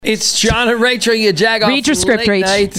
It's John and Rachel, you jag off. Read your script, Rach.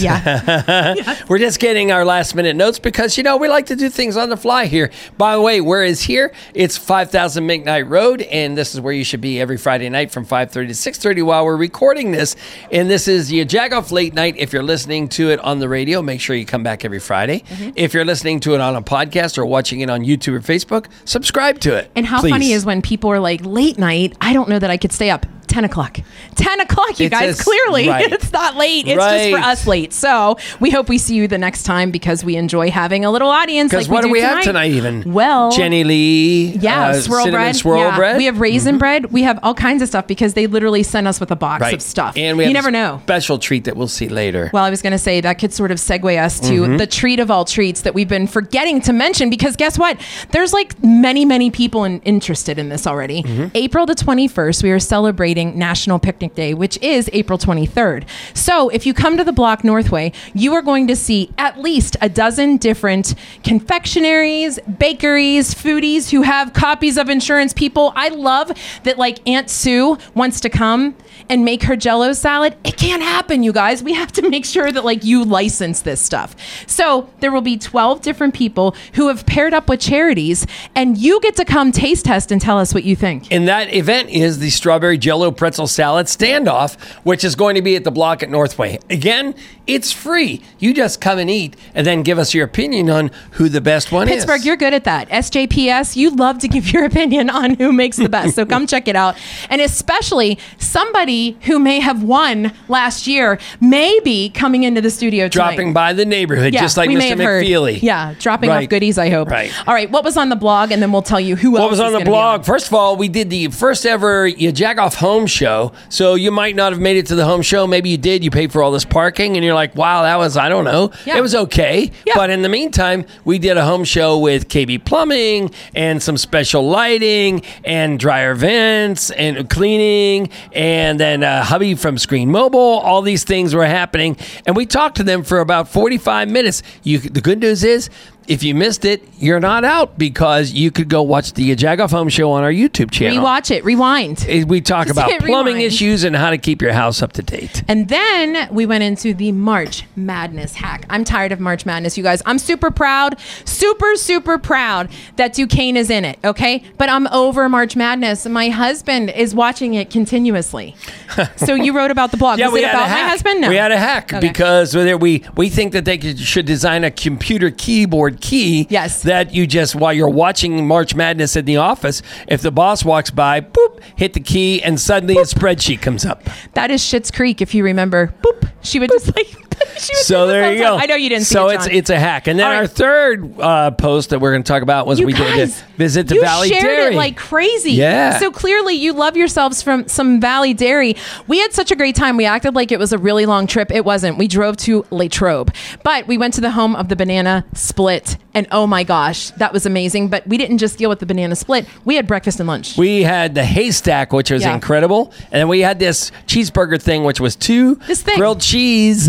Yeah. We're just getting our last minute notes because, we like to do things on the fly here. By the way, where is here? It's 5000 McKnight Road, and this is where you should be every Friday night from 5:30 to 6:30 while we're recording this. And this is your Jag Off Late Night. If you're listening to it on the radio, make sure you come back every Friday. Mm-hmm. If you're listening to it on a podcast or watching it on YouTube or Facebook, subscribe to it. And how funny is when people are like, late night, I don't know that I could stay up. 10 o'clock. 10 o'clock, you guys. Clearly, it's not late. It's just for us late. So we hope we see you the next time because we enjoy having a little audience. Because what do we have tonight even? Well, Jenny Lee. Yeah, swirl bread. Bread. We have raisin bread. We have all kinds of stuff because they literally send us with a box of stuff. And we have you never know. Special treat that we'll see later. Well, I was going to say that could sort of segue us to the treat of all treats that we've been forgetting to mention because guess what? There's like many people interested in this already. April the 21st, we are celebrating National Picnic Day, which is April 23rd. So if you come to the Block Northway, you are going to see at least a dozen different confectionaries, bakeries, foodies who have copies of insurance people. I love that like Aunt Sue wants to come and make her Jell-O salad. It can't happen, you guys. We have to make sure that like you license this stuff. So there will be 12 different people who have paired up with charities and you get to come taste test and tell us what you think. And that event is the Strawberry Jell-O Pretzel Salad Standoff, which is going to be at the Block at Northway. Again, it's free. You just come and eat and then give us your opinion on who the best one is. Pittsburgh, you're good at that. SJPS, you love to give your opinion on who makes the best. So come check it out. And especially somebody who may have won last year may be coming into the studio tonight. Dropping by the neighborhood, just like Mr. McFeely. Yeah, dropping off goodies, I hope. Right. All right, what was on the blog? And then we'll tell you who else What was on the blog? First of all, we did the first ever You Jag Off Home Show. So you might not have made it to the home show. Maybe you did. You paid for all this parking and you're like, wow, that was, I don't know. Yeah. It was okay. Yeah. But in the meantime, we did a home show with KB Plumbing and some special lighting and dryer vents and cleaning and then hubby from Screen Mobile. All these things were happening. And we talked to them for about 45 minutes. The good news is, if you missed it, you're not out because you could go watch the Jag Off Home Show on our YouTube channel. Rewatch it. Rewind. We talk about plumbing issues and how to keep your house up to date. And then we went into the March Madness hack. I'm tired of March Madness, you guys. I'm super proud, super proud that Duquesne is in it, okay? But I'm over March Madness. My husband is watching it continuously. So you wrote about the blog. Yeah, Was it about my husband? No. We had a hack because we think that they should design a computer keyboard key that you just, while you're watching March Madness in the office, if the boss walks by, boop, hit the key and suddenly a spreadsheet comes up. That is Schitt's Creek, if you remember. Boop. She would just like... So there you go. I know you didn't see it, John. it's a hack. And then our third post that we're going to talk about was we did visit the Valley Dairy. You shared it like crazy. Yeah. So clearly you love yourselves from some Valley Dairy. We had such a great time. We acted like it was a really long trip. It wasn't. We drove to Latrobe. But we went to the home of the banana split. And oh my gosh, that was amazing. But we didn't just deal with the banana split. We had breakfast and lunch. We had the haystack, which was incredible. And then we had this cheeseburger thing, which was grilled cheese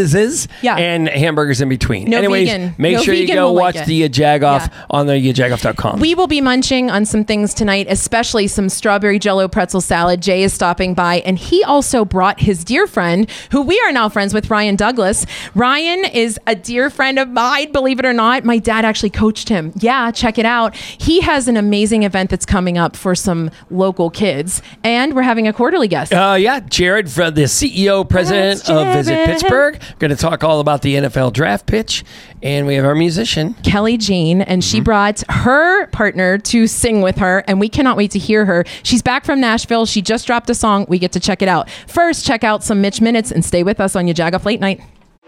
and hamburgers in between. Anyways, vegan. Make sure you go watch the Jag Off on the yajagoff.com. We will be munching on some things tonight, especially some strawberry Jell-O pretzel salad. Jay is stopping by, and he also brought his dear friend, who we are now friends with, Ryan Douglas. Ryan is a dear friend of mine, believe it or not. My dad actually coached him. Yeah, check it out. He has an amazing event that's coming up for some local kids, and we're having a quarterly guest. Jared, the CEO, president of Visit Pittsburgh. Going to talk all about the NFL draft pitch. And we have our musician, Kelly Jean, and she brought her partner to sing with her, and we cannot wait to hear her. She's back from Nashville. She just dropped a song. We get to check it out. First, check out some Mitch Minutes and stay with us on your Jag Off Late Night.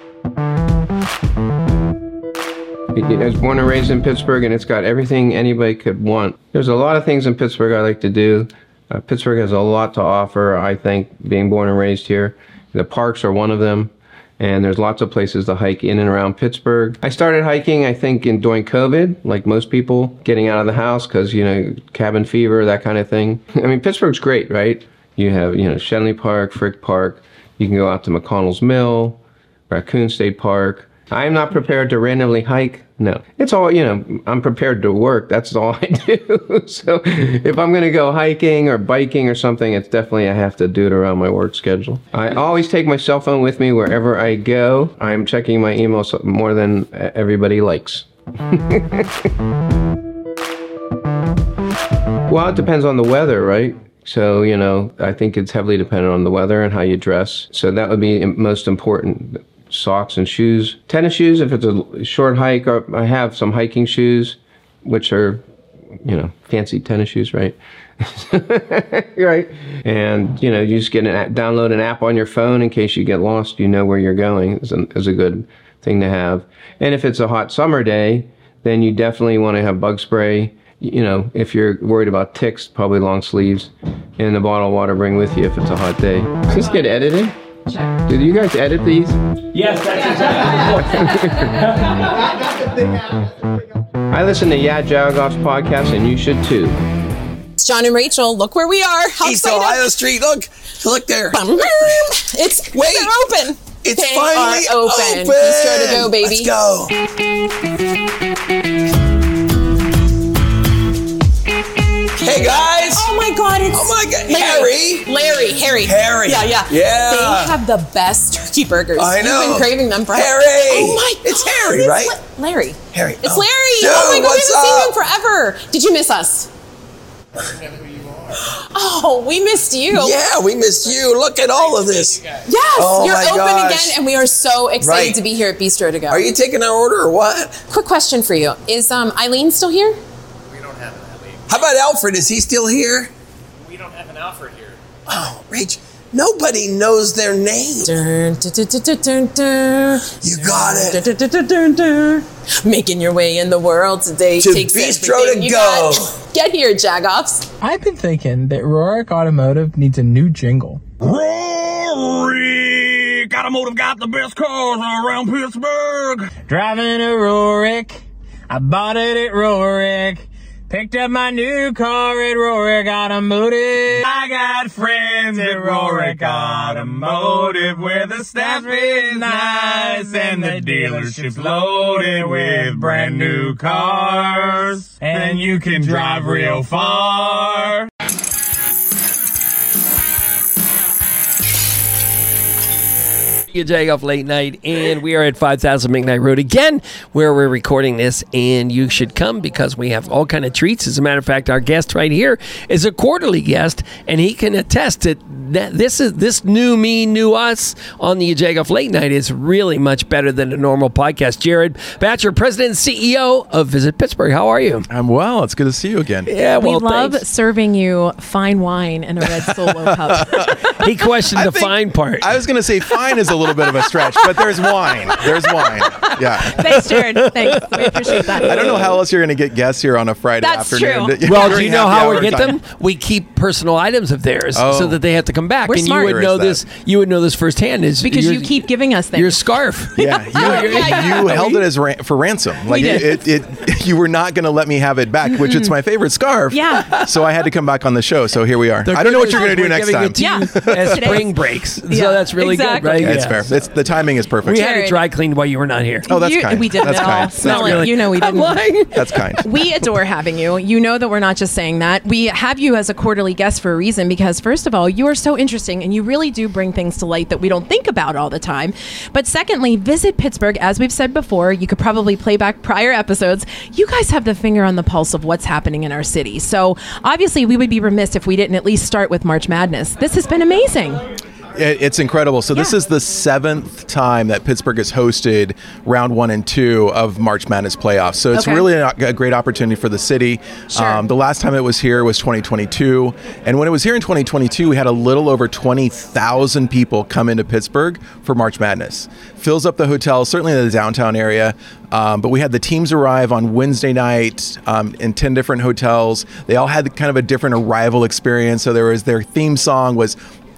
I was born and raised in Pittsburgh, and it's got everything anybody could want. There's a lot of things in Pittsburgh I like to do. Pittsburgh has a lot to offer, I think, being born and raised here. The parks are one of them. And there's lots of places to hike in and around Pittsburgh. I started hiking, I think, during COVID, like most people, getting out of the house because, cabin fever, that kind of thing. I mean, Pittsburgh's great, right? You have, Shenley Park, Frick Park. You can go out to McConnell's Mill, Raccoon State Park. I'm not prepared to randomly hike. No. It's all, I'm prepared to work. That's all I do. So if I'm going to go hiking or biking or something, it's definitely I have to do it around my work schedule. I always take my cell phone with me wherever I go. I'm checking my emails more than everybody likes. Well, it depends on the weather, right? So, I think it's heavily dependent on the weather and how you dress. So that would be most important. Socks and shoes. Tennis shoes, if it's a short hike, or I have some hiking shoes, which are, fancy tennis shoes, right? Right. And, you just download an app on your phone in case you get lost, you know where you're going is a good thing to have. And if it's a hot summer day, then you definitely want to have bug spray. If you're worried about ticks, probably long sleeves and a bottle of water bring with you if it's a hot day. Does this get edited? Check. Did you guys edit these? Yes, that's exactly. I listen to Jagoff's podcast, and you should too. It's John and Rachel. Look where we are. How East Ohio Street. Look there. It's Wait. They're open. It's They finally are open. open. Bistro to go, baby. Let's go. Hey guys. Oh my God! It's Harry. Harry. Yeah. Yeah. They have the best turkey burgers. I know. You've been craving them forever. Harry. Oh my God! It's Harry, right? Larry. Harry. It's Oh. Larry. Dude, Oh my God! what's We haven't seen you up? in forever. Did you miss us? Oh, we missed you. Yeah, we missed you. Look at all of this. Yes, Oh you're my open gosh. again, and we are so excited Right. to be here at Bistro to go. Are you taking our order or what? Quick question for you: is Eileen still here? How about Alfred? Is he still here? We don't have an Alfred here. Oh, Rach, nobody knows their name. Dun, dun, dun, dun, dun, dun, dun. You got it. Dun, dun, dun, dun, dun. Making your way in the world today To takes Bistro everything to you go. got. Get here, Jagoffs. I've been thinking that Rorick Automotive needs a new jingle. Rory! Automotive got the best cars around Pittsburgh. Driving a Rorick, I bought it at Rorick. Picked up my new car at Rorick Automotive. I got friends at Rorick Automotive where the staff is nice and the dealership's loaded with brand new cars. And you can drive real far. Jagoff Late Night, and we are at 5000 McKnight Road again, where we're recording this, and you should come because we have all kind of treats. As a matter of fact, our guest right here is a quarterly guest, and he can attest that this new me, new us on the Jagoff Late Night is really much better than a normal podcast. Jared Batcher, President and CEO of Visit Pittsburgh. How are you? I'm well. It's good to see you again. Yeah, We well, love thanks. serving you fine wine in a red Solo cup. He questioned the think- fine part. I was going to say fine is a little bit of a stretch, but there's wine. There's wine. Yeah. Thanks, Jared. Thanks. We appreciate that. I don't know how else you're going to get guests here on a Friday That's afternoon. true. Well, do During you know happy how we hour get time. them? We keep personal items of theirs so Oh. that they have to come back. We're and smart. you would Where know is this. You would know this firsthand. Is Because your- you keep giving us things. your scarf. Yeah, you held it as for ransom. Like did. it, you were not going to let me have it back, which it's my favorite scarf. Yeah. So I had to come back on the show. So here we are. I don't know what you're going to do We're next giving time. it to Yeah. you as Today. spring breaks. So Yeah, that's really exactly. good, right? Yeah, it's fair. The timing is perfect. We had it Jared. dry cleaned while you were not here. Oh, that's kind. We didn't That's at all. kind. Smell That's it. kind. You know we I'm didn't. lying. That's kind. We adore having you. You know that we're not just saying that. We have you as a quarterly guest for a reason because, first of all, you are so interesting and you really do bring things to light that we don't think about all the time. But secondly, Visit Pittsburgh, as we've said before, you could probably play back prior episodes. You guys have the finger on the pulse of what's happening in our city. So obviously, we would be remiss if we didn't at least start with March Madness. This has been amazing. It's incredible. So this Yeah. is the 7th time that Pittsburgh has hosted round 1 and 2 of March Madness playoffs. So it's Okay. really a great opportunity for the city. Sure. The last time it was here was 2022. And when it was here in 2022, we had a little over 20,000 people come into Pittsburgh for March Madness. Fills up the hotel, certainly in the downtown area. But we had the teams arrive on Wednesday night in 10 different hotels. They all had kind of a different arrival experience. So there was their theme song was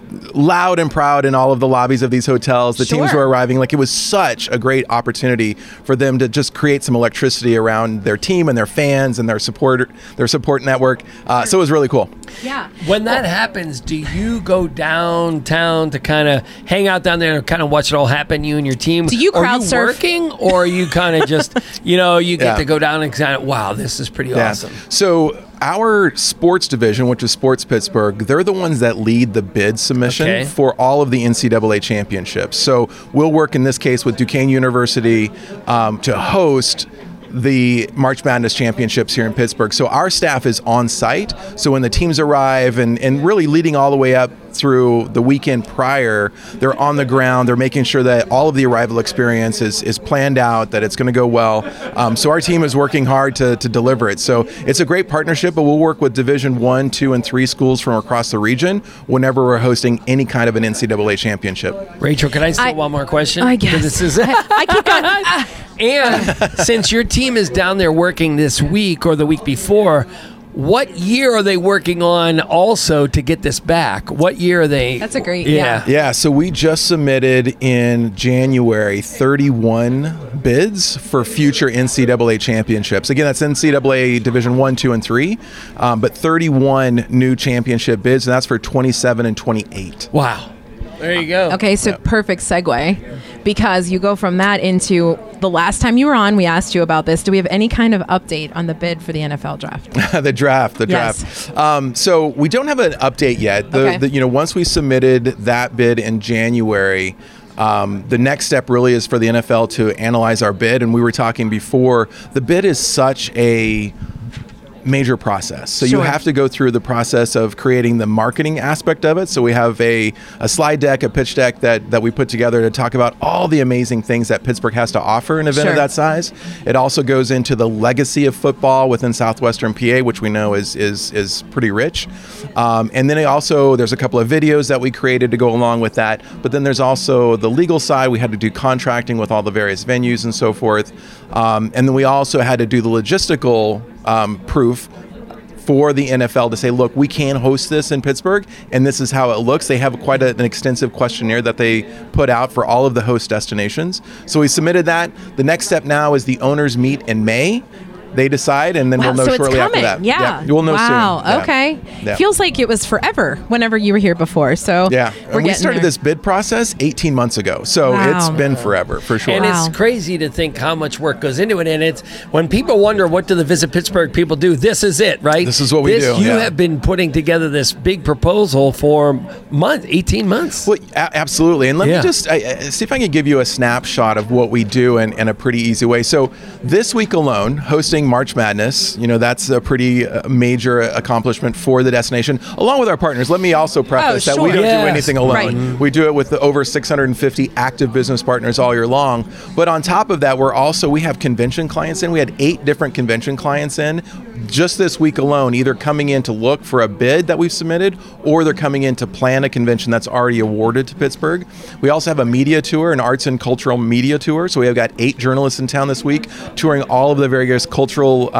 loud and proud in all of the lobbies of these hotels. The teams were arriving. Like, it was such a great opportunity for them to just create some electricity around their team and their fans and their support network. So it was really cool. Yeah. When that happens, do you go downtown to kind of hang out down there and kind of watch it all happen, you and your team? Do you crowd Are you surf? working, or are you kind of just, you get to go down and kind of, wow, this is pretty awesome. So our sports division, which is Sports Pittsburgh, they're the ones that lead the bid submission for all of the NCAA championships. So we'll work in this case with Duquesne University to host the March Madness championships here in Pittsburgh. So our staff is on site. So when the teams arrive and really leading all the way up through the weekend prior, they're on the ground. They're making sure that all of the arrival experience is planned out, that it's going to go well. So our team is working hard to deliver it. So it's a great partnership, but we'll work with Division 1, 2, and 3 schools from across the region whenever we're hosting any kind of an NCAA championship. Rachel, can I steal one more question? I guess. This is I keep going. And since your team is down there working this week or the week before, what year are they working on also to get this back? What year are they? That's a great, Yeah, so we just submitted in January 31 bids for future NCAA championships. Again, that's NCAA Division 1, 2, and 3, but 31 new championship bids, and that's for 27 and 28. Wow. There you go. Okay, so perfect segue, because you go from that into the last time you were on, we asked you about this. Do we have any kind of update on the bid for the NFL draft? The draft. Yes. So we don't have an update yet. Once we submitted that bid in January, the next step really is for the NFL to analyze our bid. And we were talking before, the bid is such a major process. So you have to go through the process of creating the marketing aspect of it. So we have a slide deck, a pitch deck that we put together to talk about all the amazing things that Pittsburgh has to offer in an event of that size. It also goes into the legacy of football within Southwestern PA, which we know is pretty rich. And then there's a couple of videos that we created to go along with that. But then there's also the legal side. We had to do contracting with all the various venues and so forth. And then we also had to do the logistical proof for the NFL to say, look, we can host this in Pittsburgh, and this is how it looks. They have quite an extensive questionnaire that they put out for all of the host destinations. So we submitted that. The next step now is the owners meet in May. They decide, and then we'll know shortly after that. Yeah. You'll know soon. Wow. Okay. Yeah. Feels like it was forever whenever you were here before. So and we started this bid process 18 months ago. So it's been forever, for sure. And it's crazy to think how much work goes into it. And it's when people wonder, what do the Visit Pittsburgh people do? This is it, right? This is what we do. You have been putting together this big proposal for 18 months. Well, absolutely. And let me just see if I can give you a snapshot of what we do in a pretty easy way. So this week alone, hosting March Madness, that's a pretty major accomplishment for the destination, along with our partners. Let me also preface that we don't do anything alone. Right. We do it with the over 650 active business partners all year long. But on top of that, we have convention clients in. We had 8 different convention clients in just this week alone, either coming in to look for a bid that we've submitted, or they're coming in to plan a convention that's already awarded to Pittsburgh. We also have a media tour, an arts and cultural media tour. So we have got 8 journalists in town this week touring all of the various cultural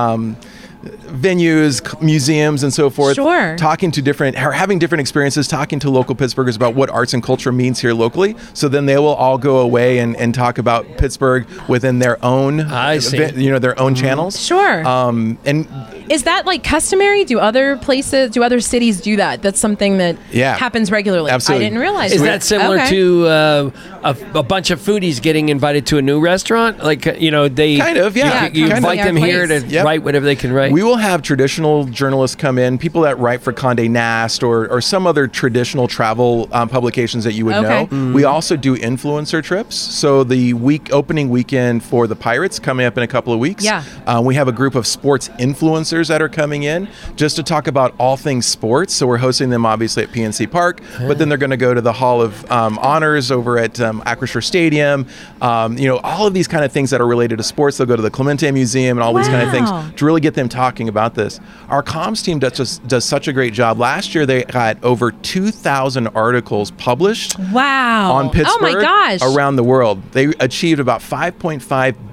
venues, museums, and so forth. Having different experiences, talking to local Pittsburghers about what arts and culture means here locally. So then they will all go away and talk about Pittsburgh within their own, their own channels. And is that like customary? Do other cities do that? That's something that happens regularly. Absolutely. I didn't realize. Is that similar to a bunch of foodies getting invited to a new restaurant? Like, they kind of, you invite them here to write whatever they can write. We will have traditional journalists come in, people that write for Condé Nast or some other traditional travel publications that you would know. We also do influencer trips. So the opening weekend for the Pirates coming up in a couple of weeks. We have a group of sports influencers that are coming in just to talk about all things sports. So we're hosting them obviously at PNC Park, but then they're going to go to the Hall of Honors over at Acrisure Stadium. All of these kind of things that are related to sports. They'll go to the Clemente Museum and all these kind of things to really get them talking about this. Our comms team does such a great job. Last year they got over 2,000 articles published on Pittsburgh around the world. They achieved about 5.5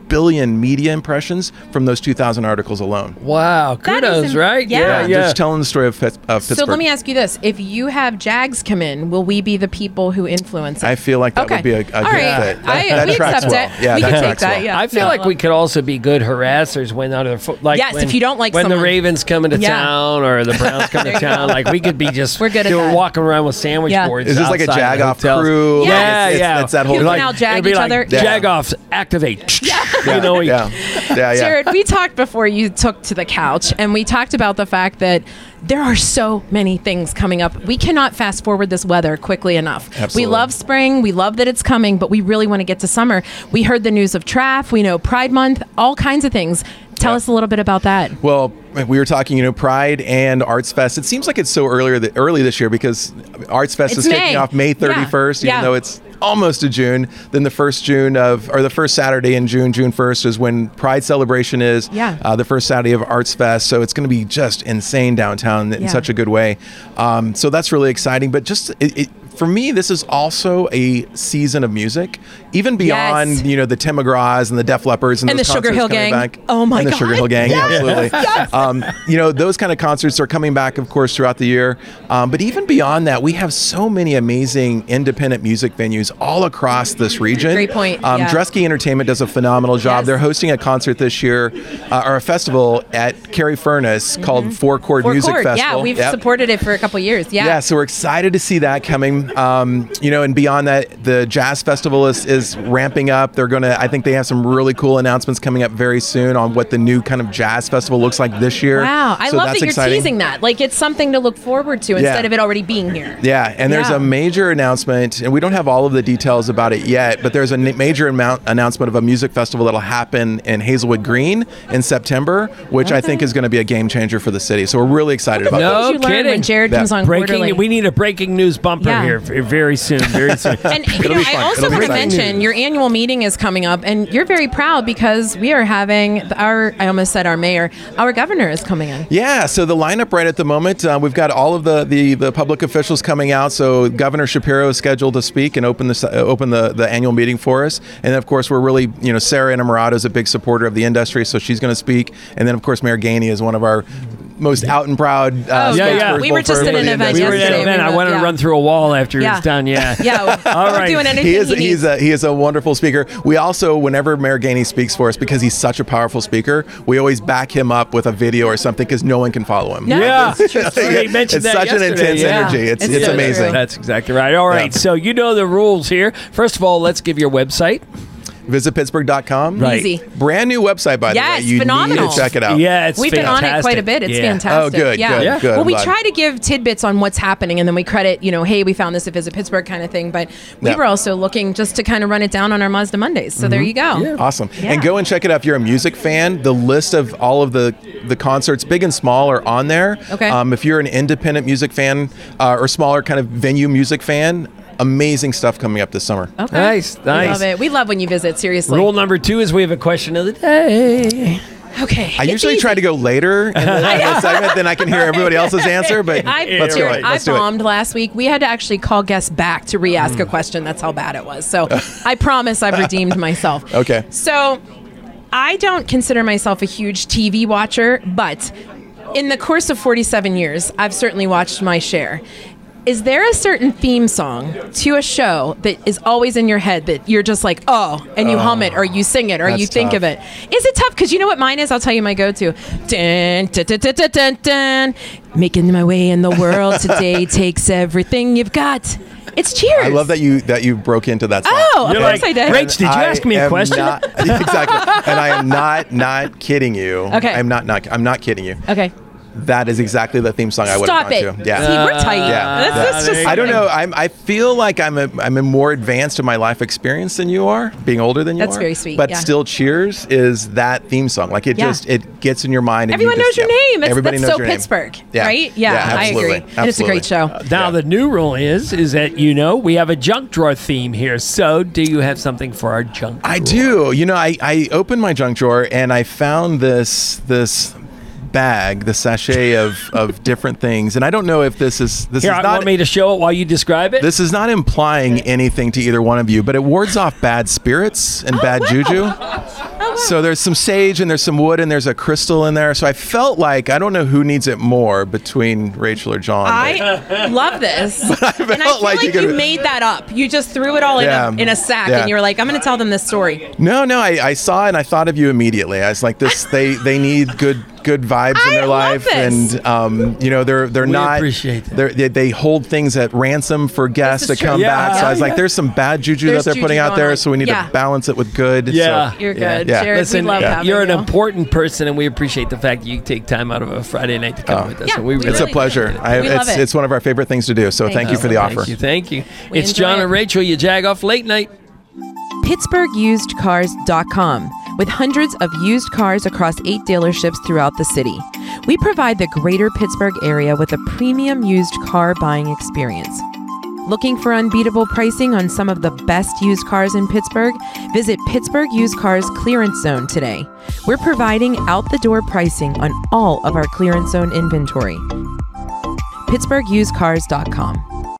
billion media impressions from those 2,000 articles alone. Wow, kudos, right? Yeah. Just telling the story of Pittsburgh. So let me ask you this: if you have Jags come in, will we be the people who influence it? I feel like that would be a good fit. That we tracks accept well. it. Yeah, we that can take tracks that. well. Yeah. I feel like we could also be good harassers when other if you don't like when someone. the Ravens come into town or the Browns come to town, like we could be just We're good at that. walking around with sandwich boards. Is this like a outside Jag-off hotels. crew? Yeah, It's that whole People like, now jag it'd be each like, other. Jag-offs activate. yeah, You know, yeah. Jared, we talked before you took to the couch, and we talked about the fact that there are so many things coming up. We cannot fast forward this weather quickly enough. Absolutely. We love spring. We love that it's coming, but we really want to get to summer. We heard the news of Traff. We know Pride Month, all kinds of things. Tell us a little bit about that. Well, we were talking, Pride and Arts Fest. It seems like it's so early this year because Arts Fest is kicking off May 31st, even though it's almost to June. Then the first Saturday in June 1st is when Pride celebration is. The first Saturday of Arts Fest. So it's going to be just insane downtown in such a good way. So that's really exciting. But just for me, this is also a season of music, even beyond the Tim McGraws and the Def Leppards and those the Sugar Hill Gang. Back. Oh my God! And the Sugar Hill Gang, absolutely. Those kind of concerts are coming back, of course, throughout the year. But even beyond that, we have so many amazing independent music venues all across this region. Great point. Dresky Entertainment does a phenomenal job. They're hosting a concert this year, or a festival at Cary Furnace called Four Chord Music Festival. Yeah, we've supported it for a couple of years. Yeah, so we're excited to see that coming. And beyond that, the Jazz Festival is ramping up. I think they have some really cool announcements coming up very soon on what the new kind of Jazz Festival looks like this year. Wow, I love that you're teasing that. Like it's something to look forward to instead of it already being here. Yeah, and there's a major announcement, and we don't have all of the details about it yet, but there's a major announcement of a music festival that'll happen in Hazelwood Green in September, which I think is going to be a game changer for the city. So we're really excited about that. No kidding. When Jared comes on Quarterly. We need a breaking news bumper here very soon. Very soon. And I also want to mention your annual meeting is coming up, and you're very proud because we are having I almost said our mayor, our governor is coming in. Yeah, so the lineup right at the moment, we've got all of the public officials coming out. So Governor Shapiro is scheduled to speak and open the annual meeting for us. And then, of course, we're really, Sarah Innamorato is a big supporter of the industry, so she's going to speak. And then, of course, Mayor Gainey is one of our most out and proud. We were just at an event yesterday. I wanted to run through a wall after it was done. Yeah. All right. We're doing anything he is a wonderful speaker. We also, whenever Mayor Gainey speaks for us, because he's such a powerful speaker, we always back him up with a video or something because no one can follow him. It's such an intense energy. It's amazing. That's exactly right. All right. So you know the rules here. First of all, let's give your website. Visit Pittsburgh.com. Right. Easy. Brand new website, by the way. You phenomenal. need to check it out. Yeah, it's We've fantastic. been on it quite a bit. It's fantastic. Oh, good. Yeah. Good. Well, we try to give tidbits on what's happening, and then we credit, hey, we found this at Visit Pittsburgh kind of thing. But we were also looking just to kind of run it down on our Mazda Mondays. So there you go. Yeah. Awesome. Yeah. And go and check it out if you're a music fan. The list of all of the concerts, big and small, are on there. Okay. If you're an independent music fan or smaller kind of venue music fan, amazing stuff coming up this summer. Okay. Nice. We love it. We love when you visit, seriously. Rule number 2 is we have a question of the day. Okay. I usually try to go later in the segment, then I can hear everybody else's answer, but let's do it. I bombed last week. We had to actually call guests back to re-ask a question. That's how bad it was. So I promise I've redeemed myself. Okay. So I don't consider myself a huge TV watcher, but in the course of 47 years, I've certainly watched my share. Is there a certain theme song to a show that is always in your head that you're just like, and you hum it or you sing it or you think of it? Is it tough? Because you know what mine is? I'll tell you my go-to. Dun, dun, dun, dun, dun, dun, dun. Making my way in the world today takes everything you've got. It's Cheers. I love that you broke into that song. Oh, of course I did. Rach, did you ask me a question? Exactly. And I am not kidding you. Okay. I'm not kidding you. Okay. That is exactly the theme song I would have gone to. Yeah. See, we're tight. Yeah. That's just I don't know. I feel like I'm a more advanced in my life experience than you are, being older than you are. That's very sweet. But still, Cheers is that theme song. Like it gets in your mind. And everyone knows your name. Everybody knows so your name. Pittsburgh, Yeah. right? Yeah, I agree. Absolutely. And it's a great show. Now the new rule is that we have a junk drawer theme here. So do you have something for our junk drawer? I do. I opened my junk drawer and I found this bag, the sachet of different things, and I don't know if this is not. Want me to show it while you describe it? This is not implying anything to either one of you, but it wards off bad spirits and bad juju. Oh So there's some sage and there's some wood and there's a crystal in there. So I felt like, I don't know who needs it more between Rachel or John. I love this. And I feel like you made that up. You just threw it all in a sack and you were like, I'm going to tell them this story. No, I saw it and I thought of you immediately. I was like, they need good vibes in their life, this. And they're not. Appreciate that. They hold things at ransom for guests to come back. So I was like, there's some bad juju that they're putting out there, so we need to balance it with good. Yeah, so, you're good, yeah. Jared. Listen, we love having you're an you. important person, and we appreciate the fact that you take time out of a Friday night to come with us. Yeah, So we It's really a pleasure. We love it. It's one of our favorite things to do. So thank you for the offer. Thank you. We It's enjoy John it. and Rachel. You jag off late night. PittsburghUsedCars.com, with hundreds of used cars across 8 dealerships throughout the city. We provide the greater Pittsburgh area with a premium used car buying experience. Looking for unbeatable pricing on some of the best used cars in Pittsburgh? Visit Pittsburgh Used Cars Clearance Zone today. We're providing out-the-door pricing on all of our clearance zone inventory. PittsburghUsedCars.com.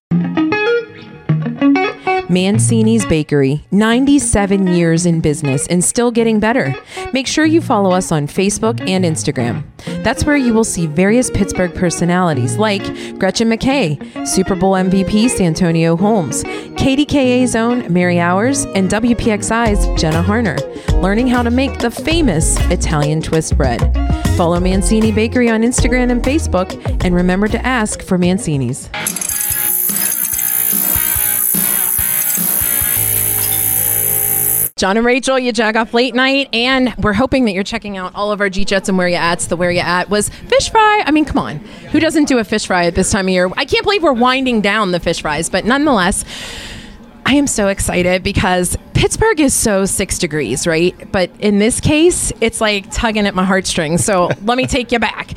Mancini's Bakery, 97 years in business and still getting better. Make sure you follow us on Facebook and Instagram. That's where you will see various Pittsburgh personalities like Gretchen McKay, Super Bowl MVP Santonio Holmes, KDKA's own Mary Hours, and WPXI's Jenna Harner, learning how to make the famous Italian twist bread. Follow Mancini Bakery on Instagram and Facebook, and remember to ask for Mancini's. John and Rachel, you jag off late night, and we're hoping that you're checking out all of our G-Chats and Where You At's. The Where You At was fish fry. I mean, come on. Who doesn't do a fish fry at this time of year? I can't believe we're winding down the fish fries, but nonetheless, I am so excited because Pittsburgh is so 6 degrees, right? But in this case, it's like tugging at my heartstrings. So let me take you back.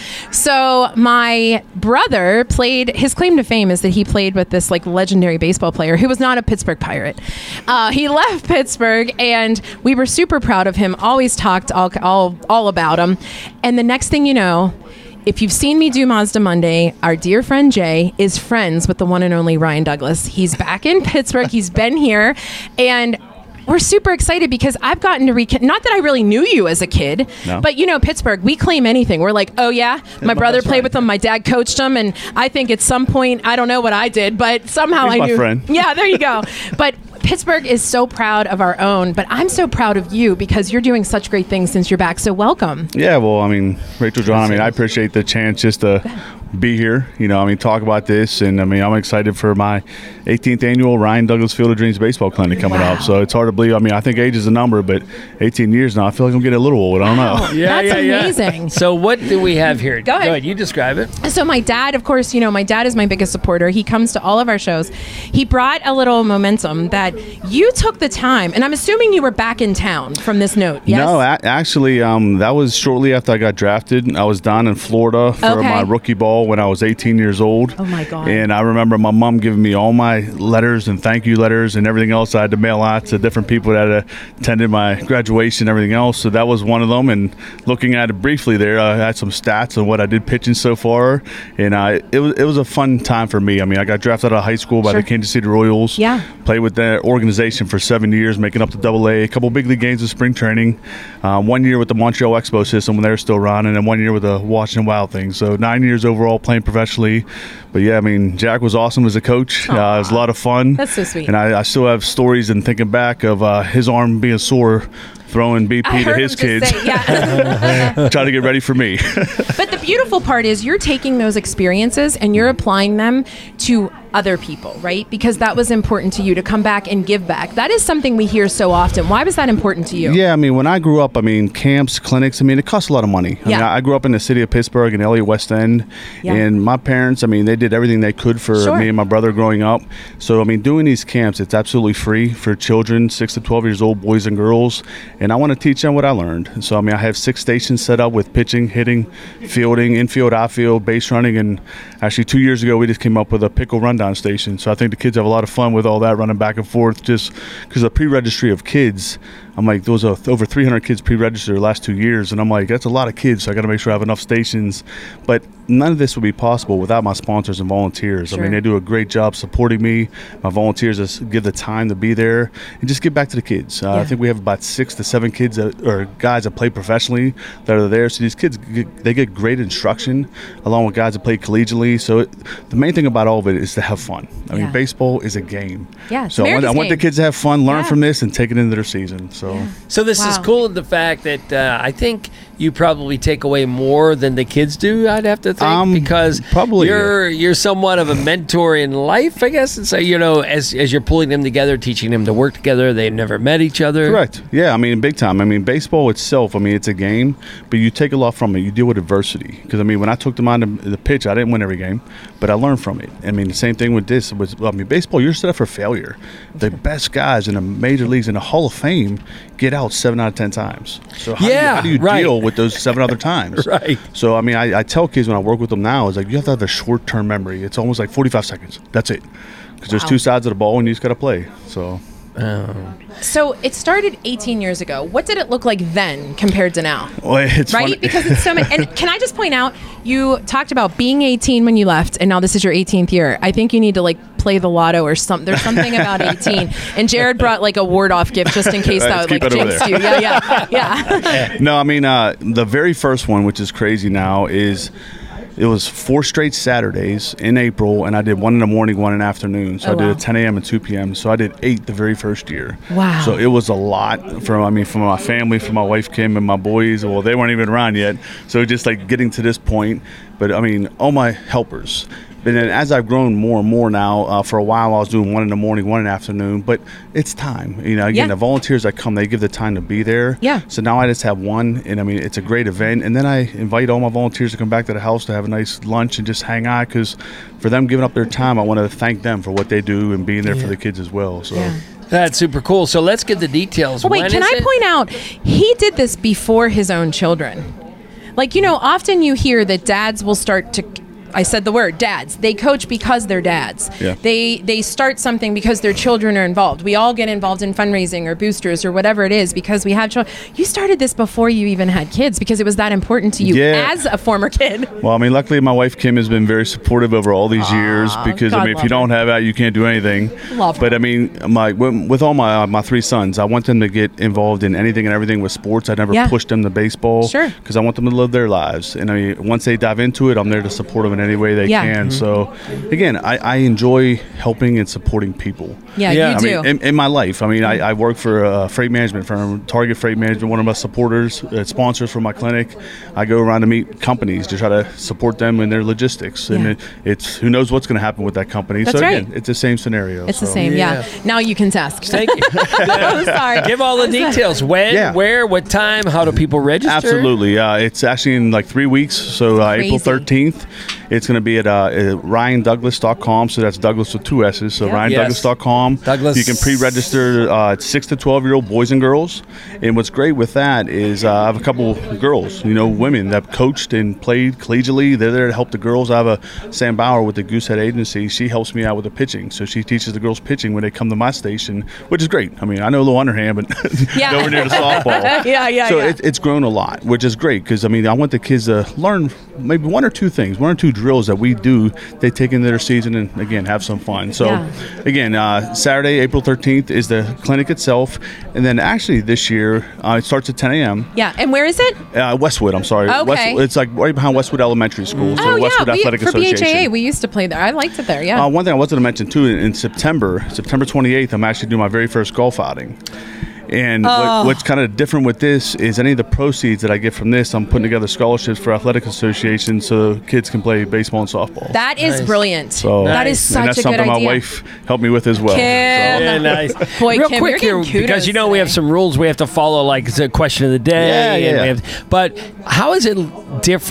So my brother played, his claim to fame is that he played with this like legendary baseball player who was not a Pittsburgh Pirate. He left Pittsburgh and we were super proud of him, always talked all about him. And the next thing you know, if you've seen me do Mazda Monday, our dear friend Jay is friends with the one and only Ryan Douglas. He's back in Pittsburgh. He's been here. And we're super excited because I've gotten to not that I really knew you as a kid, but Pittsburgh, we claim anything. We're like, oh yeah, my brother played with him, my dad coached him, and I think at some point, I don't know what I did, but somehow I knew. My friend. Yeah, there you go. But Pittsburgh is so proud of our own, but I'm so proud of you because you're doing such great things since you're back. So welcome. Yeah, well, I mean, Rachel, John, I appreciate the chance just to be here, talk about this. And I'm excited for my 18th annual Ryan Douglas Field of Dreams Baseball Clinic coming up. So it's hard to believe. I think age is a number, but 18 years now, I feel like I'm getting a little old. I don't know. That's amazing. So what do we have here? Go ahead. You describe it. So my dad, of course, my dad is my biggest supporter. He comes to all of our shows. He brought a little momentum that you took the time, and I'm assuming you were back in town from this note, yes? No, actually, that was shortly after I got drafted. I was down in Florida for my rookie ball when I was 18 years old. Oh, my God. And I remember my mom giving me all my letters and thank you letters and everything else I had to mail out to different people that attended my graduation and everything else. So that was one of them. And looking at it briefly there, I had some stats on what I did pitching so far. And it was a fun time for me. I got drafted out of high school by the Kansas City Royals. Yeah. Played with that organization for 7 years, making up to AA, a couple big league games of spring training, 1 year with the Montreal Expo system when they were still running, and 1 year with the Washington Wild thing. So 9 years overall playing professionally. But yeah, Jack was awesome as a coach. It was a lot of fun. That's so sweet. And I still have stories and thinking back of his arm being sore throwing BP to his kids. Trying to get ready for me. But the beautiful part is you're taking those experiences and you're applying them to other people, right? Because that was important to you to come back and give back. That is something we hear so often. Why was that important to you? Yeah, when I grew up, camps, clinics, it costs a lot of money. I grew up in the city of Pittsburgh and Elliott West End, and my parents, they did everything they could for me and my brother growing up. So, doing these camps, it's absolutely free for children, 6 to 12 years old, boys and girls, and I want to teach them what I learned. So, I have 6 stations set up with pitching, hitting, fielding, infield, outfield, base running, and actually 2 years ago, we just came up with a pickle run rundown station. So I think the kids have a lot of fun with all that, running back and forth, just because the pre-registry of kids, I'm like, those are over 300 kids pre-registered the last 2 years, and I'm like, that's a lot of kids, so I got to make sure I have enough stations. But none of this would be possible without my sponsors and volunteers. Sure. I mean, they do a great job supporting me. My volunteers just give the time to be there and just give back to the kids. I think we have about 6 to 7 kids or guys that play professionally that are there. So these kids, they get great instruction along with guys that play collegially. So the main thing about all of it is to have fun. I mean, baseball is a game. Yeah, so I want the kids to have fun, learn from this, and take it into their season. So this is cool in the fact that I think you probably take away more than the kids do, I'd have to think, because probably you're somewhat of a mentor in life, I guess. And so, as you're pulling them together, teaching them to work together, they've never met each other. Correct. Yeah, I mean, big time. I mean, baseball itself, I mean, it's a game, but you take a lot from it. You deal with adversity. Because, I mean, when I took them on the pitch, I didn't win every game, but I learned from it. I mean, the same thing with this. Baseball, you're set up for failure. The best guys in the major leagues, in the Hall of Fame, get out 7 out of 10 times. So how do you deal with those 7 other times? Right. So, I mean, I tell kids when I work with them now, is like, you have to have a short-term memory. It's almost like 45 seconds. That's it. Because there's 2 sides of the ball, and you just got to play. So it started 18 years ago. What did it look like then compared to now? Well, it's right? funny. Because it's so many. And can I just point out, you talked about being 18 when you left, and now this is your 18th year. I think you need to play the lotto or something. There's something about 18. And Jared brought a ward-off gift just in case that would jinx you. Yeah. No, I mean, the very first one, which is crazy now, is it was 4 straight Saturdays in April, and I did 1 in the morning, 1 in the afternoon. So I did a 10 a.m. and 2 p.m. So I did 8 the very first year. Wow. So it was a lot for my family, for my wife Kim and my boys. Well, they weren't even around yet. So just getting to this point. But I mean, all my helpers. But then as I've grown more and more now, for a while I was doing 1 in the morning, 1 in the afternoon. But it's time. Again, the volunteers that come, they give the time to be there. Yeah. So now I just have 1, and I mean, it's a great event. And then I invite all my volunteers to come back to the house to have a nice lunch and just hang out, because for them giving up their time, I want to thank them for what they do and being there for the kids as well. So. Yeah. That's super cool. So let's get the details. Well, wait, can I point out, he did this before his own children. Often you hear that dads will start to, I said the word, dads. They coach because they're dads. Yeah. They start something because their children are involved. We all get involved in fundraising or boosters or whatever it is because we have children. You started this before you even had kids because it was that important to you as a former kid. Well, I mean, luckily my wife Kim has been very supportive over all these years, because I mean, if you don't have that, you can't do anything. But I mean, with all my 3 sons, I want them to get involved in anything and everything with sports. I never pushed them to baseball, because I want them to live their lives. And I mean, once they dive into it, I'm there to support them in any way they can. So again, I enjoy helping and supporting people. You do. In my life, I mean, I work for a freight management firm, Target Freight Management, one of my supporters, sponsors for my clinic. I go around to meet companies to try to support them in their logistics. And it's who knows what's going to happen with that company. That's again, it's the same scenario. It's the same, Now you can test. Thank you. I'm sorry. Give all the details. When, where, what time, how do people register? Absolutely. It's actually in 3 weeks. So April 13th. It's going to be at RyanDouglas.com. So that's Douglas with 2 S's. So RyanDouglas.com. Douglas. You can pre-register 6 to 12-year-old boys and girls. And what's great with that is I have a couple girls, women that coached and played collegiately. They're there to help the girls. I have a Sam Bauer with the Goosehead Agency. She helps me out with the pitching. So she teaches the girls pitching when they come to my station, which is great. I mean, I know a little underhand, but nowhere near the softball. So it's grown a lot, which is great, because I mean, I want the kids to learn maybe 1 or 2 things, 1 or 2 drills that we do. They take into their season and again have some fun. So again, Saturday, April 13th is the clinic itself, and then actually this year it starts at 10 a.m. And where is it? Westwood. I'm sorry. Okay. Westwood, it's right behind Westwood Elementary School. So Westwood Athletic Association. For BHAA, we used to play there. I liked it there. Yeah. One thing I wanted to mention too, in September 28th, I'm actually doing my very first golf outing. And what's kind of different with this is any of the proceeds that I get from this, I'm putting together scholarships for athletic associations so kids can play baseball and softball. That is brilliant. So that is such a good idea. That's something my wife helped me with as well. Kim. Nice. Boy, Real Kim, quick here, because we have some rules we have to follow, like it's a question of the day. But how is it different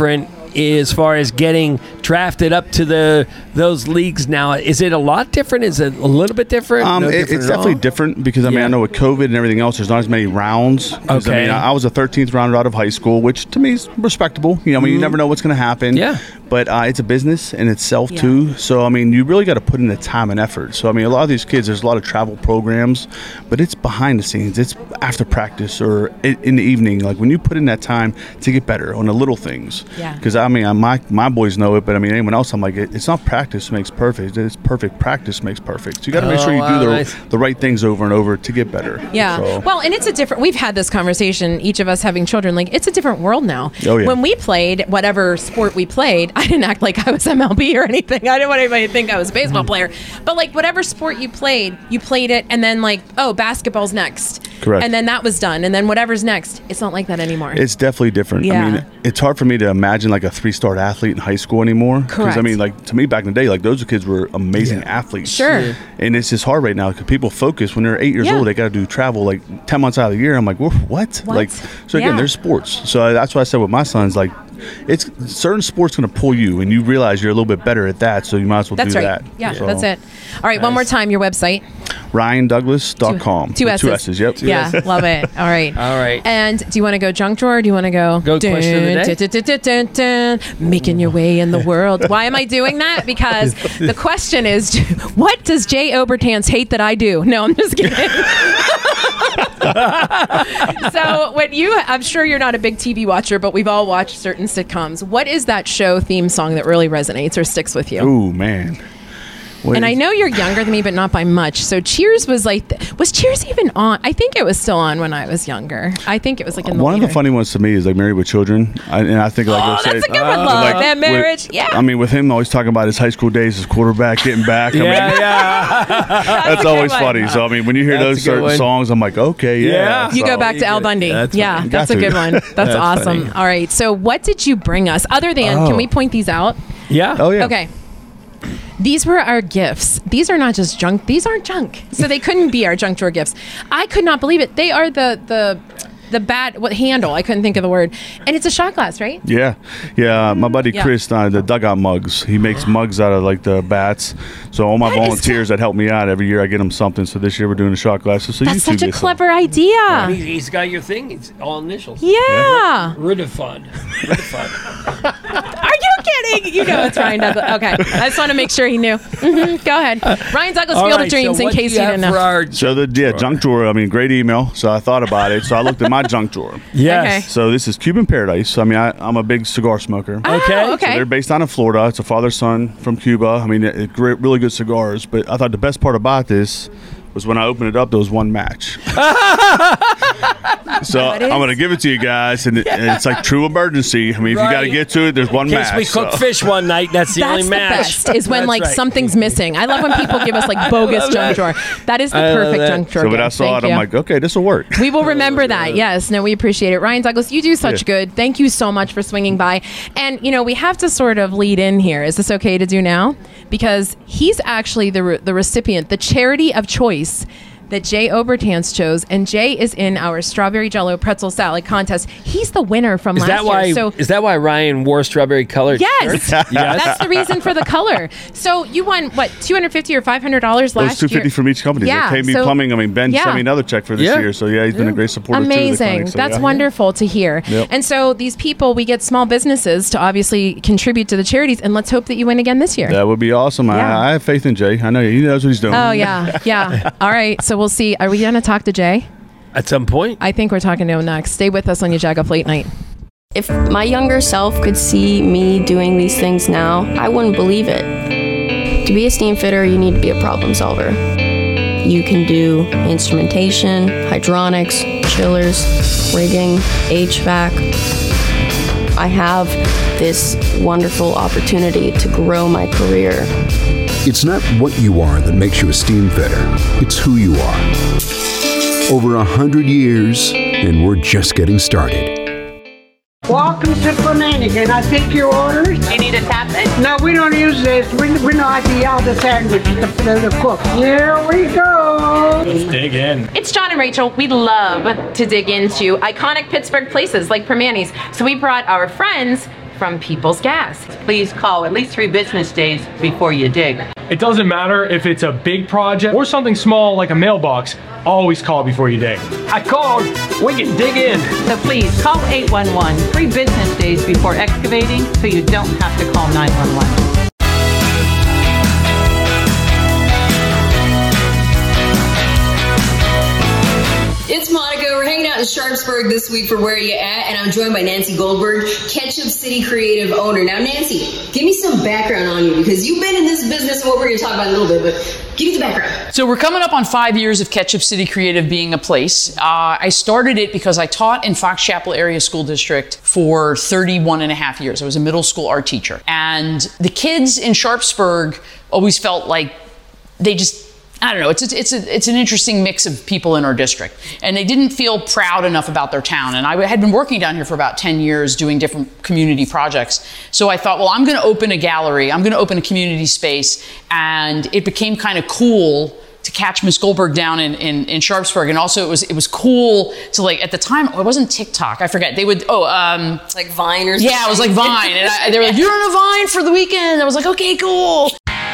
as far as getting drafted up to those leagues now? Is it a lot different? Is it a little bit different? It's definitely different because I know with COVID and everything else, there's not as many rounds. Okay. I was a 13th rounder out of high school, which to me is respectable. You never know what's going to happen. Yeah. But it's a business in itself too. So you really got to put in the time and effort. So a lot of these kids, there's a lot of travel programs, but it's behind the scenes. It's after practice or in the evening. Like when you put in that time to get better on the little things. Yeah. Because my boys know it, but anyone else, I'm like, it's not practice makes perfect. It's perfect practice makes perfect. So you got to make sure you do the right things over and over to get better. Yeah. So. Well, and it's a different. We've had this conversation. Each of us having children, like it's a different world now. Oh, yeah. When we played whatever sport we played, I didn't act like I was MLB or anything. I didn't want anybody to think I was a baseball player. But like whatever sport you played it, and then like, oh, basketball's next. Correct. And then that was done, and then whatever's next. It's not like that anymore. It's definitely different. Yeah. It's hard for me to imagine like a 3-star athlete in high school anymore. Correct. Because like to me back in the day, like those kids were amazing athletes. Sure. Yeah. And it's just hard right now because people focus when they're 8 years old. They got to do travel like 10 months out of the year. I'm like, what? Like, so again, there's sports. So that's why I said with my sons, like, it's certain sports going to pull you, and you realize you're a little bit better at that, so you might as well do that. Yeah, that's it. All right, one more time, your website. RyanDouglas.com. Two S's. 2 S's, yep. Yeah, love it. All right. All right. And do you want to go junk drawer or do you want to go question of the day? Making your way in the world. Why am I doing that? Because the question is, what does Jay Obertans hate that I do? No, I'm just kidding. So I'm sure you're not a big TV watcher, but we've all watched certain sitcoms. What is that show theme song that really resonates or sticks with you? Ooh, man. And I know you're younger than me, but not by much. So Cheers was was Cheers even on? I think it was still on when I was younger. I think it was like in the one of the funny ones to me is like Married with Children. And I think like that's a good one. Love that marriage. Yeah. With him always talking about his high school days as quarterback, getting back. That's always funny. So when you hear those certain songs, I'm like, okay, yeah. You go back to Al Bundy. That's a good one. That's awesome. Funny. All right. So what did you bring us? Other than, can we point these out? Yeah. Oh yeah. Okay. These were our gifts. These are not just junk. These aren't junk. So they couldn't be our junk drawer gifts. I could not believe it. They are the handle. I couldn't think of the word. And it's a shot glass, right? Yeah. My buddy Chris, the dugout mugs. He makes mugs out of like the bats. So all my volunteers that help me out every year, I get them something. So this year we're doing the shot glasses. So that's such a clever idea. Yeah. He's got your thing. It's all initials. Yeah. Ridifund. Are you kidding? You know it's Ryan Douglas. Okay. I just want to make sure he knew. Mm-hmm. Go ahead. Ryan Douglas, Field of Dreams, in case you didn't know. Junk drawer. Great email. So I thought about it. So I looked at my junk drawer. Yes. Okay. So this is Cuban Paradise. I'm a big cigar smoker. Okay. So they're based out of Florida. It's a father-son from Cuba. Really good cigars. But I thought the best part about this was when I opened it up, there was one match. So I'm going to give it to you guys, and it's like true emergency. If you got to get to it, there's one match. In case we cook fish one night, that's the only match. That's the best, is when something's missing. I love when people give us like bogus junk drawer. That is the perfect junk drawer. So when I saw it, I'm like, okay, this will work. We will remember that. Yes. No, we appreciate it. Ryan Douglas, you do such good. Thank you so much for swinging by. And, we have to sort of lead in here. Is this okay to do now? Because he's actually the recipient, the charity of choice that Jay Obertans chose, and Jay is in our strawberry jello pretzel salad contest. He's the winner from last year. So is that why Ryan wore strawberry colored shirts? Yes. That's the reason for the color. So you won what, $250 or $500 last year? It was $250 from each company. Yeah. KB Plumbing. Ben sent me another check for this year. So he's been a great supporter. Amazing. Too. That's wonderful to hear. Yep. And so these people, we get small businesses to obviously contribute to the charities, and let's hope that you win again this year. That would be awesome. Yeah. I have faith in Jay. I know he knows what he's doing. Oh yeah. All right. So we'll see. Are we going to talk to Jay? At some point. I think we're talking to him next. Stay with us on your Jag Up Late Night. If my younger self could see me doing these things now, I wouldn't believe it. To be a steam fitter, you need to be a problem solver. You can do instrumentation, hydronics, chillers, rigging, HVAC. I have this wonderful opportunity to grow my career. It's not what you are that makes you a steam fitter. It's who you are. Over 100 years, and we're just getting started. Welcome to Fernandez. Can I take your orders? You need a tap it? No, we don't use this. We know how to yell the sandwich to cook. Here we go. Let's dig in. It's John and Rachel. We love to dig into iconic Pittsburgh places like Permanis. So we brought our friends from People's Gas. Please call at least 3 business days before you dig. It doesn't matter if it's a big project or something small like a mailbox. Always call before you dig. I called. We can dig in. So please call 811 3 business days before excavating so you don't have to call 911. It's Monica. We're hanging out in Sharpsburg this week for Where You At, and I'm joined by Nancy Goldberg, Ketchup City creative owner. Now, Nancy, give me some background on you, because you've been in this business, what we're going to talk about in a little bit, but give me the background. So we're coming up on 5 years of Ketchup City Creative being a place. I started it because I taught in Fox Chapel Area School District for 31 and a half years. I was a middle school art teacher. And the kids in Sharpsburg always felt like they just, I don't know, it's an interesting mix of people in our district. And they didn't feel proud enough about their town. And I had been working down here for about 10 years doing different community projects. So I thought, well, I'm going to open a gallery. I'm going to open a community space. And it became kind of cool to catch Miss Goldberg down in Sharpsburg. And also it was cool to, like, at the time, it wasn't TikTok. I forget. They would, like Vine or something? Yeah, it was like Vine. And they were like, you're on a Vine for the weekend. I was like, okay, cool.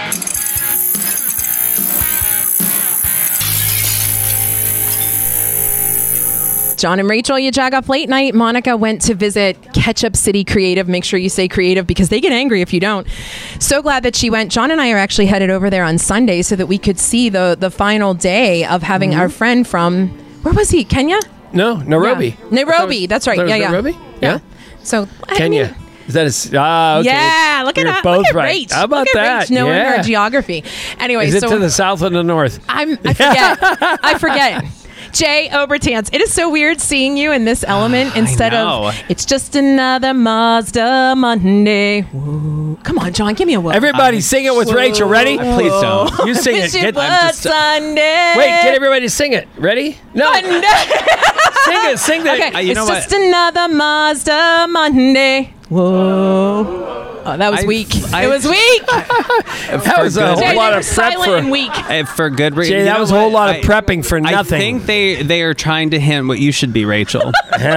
John and Rachel, you jag off late night. Monica went to visit Ketchup City Creative. Make sure you say creative because they get angry if you don't. So glad that she went. John and I are actually headed over there on Sunday so that we could see the final day of having our friend from, where was he? Kenya? No, Nairobi. Yeah. Nairobi. That's right. Yeah. Nairobi? Yeah. So Kenya. Is that okay. Yeah, look at that. Both look at right. Rach. How about look at that? Rach knowing Yeah. her geography. Anyway, Is it so to the south or the north? I forget. I forget. Jay Obertans, it is so weird seeing you in this element instead of it's just another Mazda Monday. Whoa. Come on, John, give me a whoa. Everybody sing it with Rachel. Ready? Please don't. You sing it. Sunday. Wait, get everybody to sing it. Ready? No. Sing it. Sing that. Okay, it's just another Mazda Monday. Whoa. Oh, that was weak. It was weak. That was a whole lot of prep silent and weak. For good reason. Jay, that was a whole lot of prepping for nothing. I think they are trying to hint what you should be, Rachel. So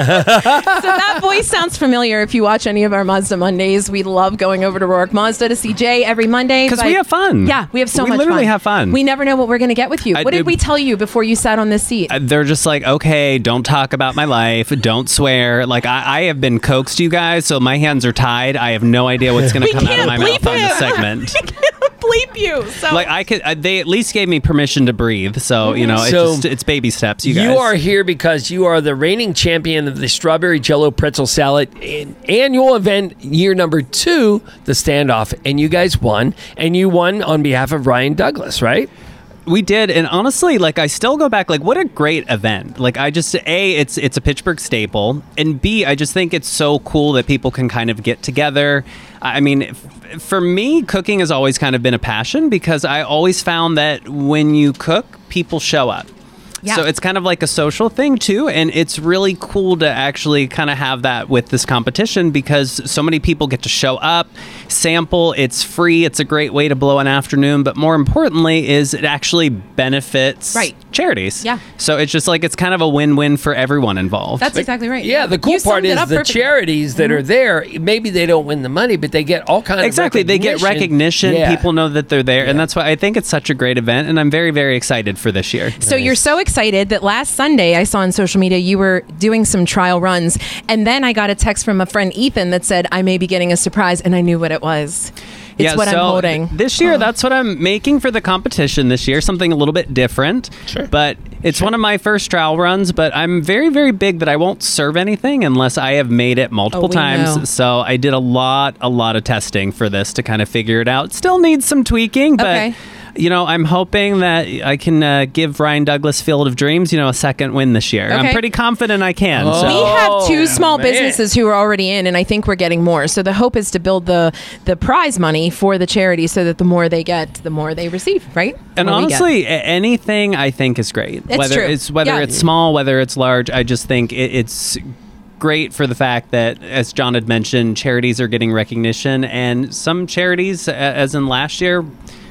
that voice sounds familiar if you watch any of our Mazda Mondays. We love going over to Rourke Mazda to see Jay every Monday. Because we have fun. Yeah, we have so much fun. We literally have fun. We never know what we're going to get with you. What did we tell you before you sat on this seat? They're just like, okay, don't talk about my life. Don't swear. Like, I have been coaxed, you guys, so my hands are tied. I have no idea what's going to come out of my mouth on this segment. We can't bleep you. So. Like, I could. They at least gave me permission to breathe. So, you know, it's baby steps, you guys. You are here because you are the reigning champion of the Strawberry Jello Pretzel Salad annual event, year number 2, the standoff. And you guys won. And you won on behalf of Ryan Douglas, right? We did, and honestly, like, I still go back, like, what a great event. Like, I just, A, it's a Pittsburgh staple, and B, I just think it's so cool that people can kind of get together. I mean, for me, cooking has always kind of been a passion because I always found that when you cook, people show up. Yeah. So it's kind of like a social thing too, and it's really cool to actually kind of have that with this competition because so many people get to show up, sample, it's free, it's a great way to blow an afternoon, but more importantly is it actually benefits charities. Yeah. So it's just like it's kind of a win-win for everyone involved. That's exactly right. Yeah, the cool part is the charities that are there, maybe they don't win the money, but they get all kinds of recognition. They get recognition, people know that they're there, and that's why I think it's such a great event, and I'm very, very excited for this year. So you're so excited that last Sunday I saw on social media you were doing some trial runs, and then I got a text from a friend Ethan that said I may be getting a surprise, and I knew what it was. It's what I'm holding. This year, that's what I'm making for the competition this year, something a little bit different. Sure. But it's one of my first trial runs, but I'm very, very big that I won't serve anything unless I have made it multiple times. Know. So I did a lot of testing for this to kind of figure it out. Still needs some tweaking, but... You know, I'm hoping that I can give Ryan Douglas Field of Dreams, a second win this year. I'm pretty confident I can. We have 2 small businesses who are already in, and I think we're getting more. So the hope is to build the prize money for the charity so that the more they get, the more they receive, right? And honestly, anything I think is great. Whether it's small, whether it's large, I just think it's great for the fact that, as John had mentioned, charities are getting recognition, and some charities, as in last year,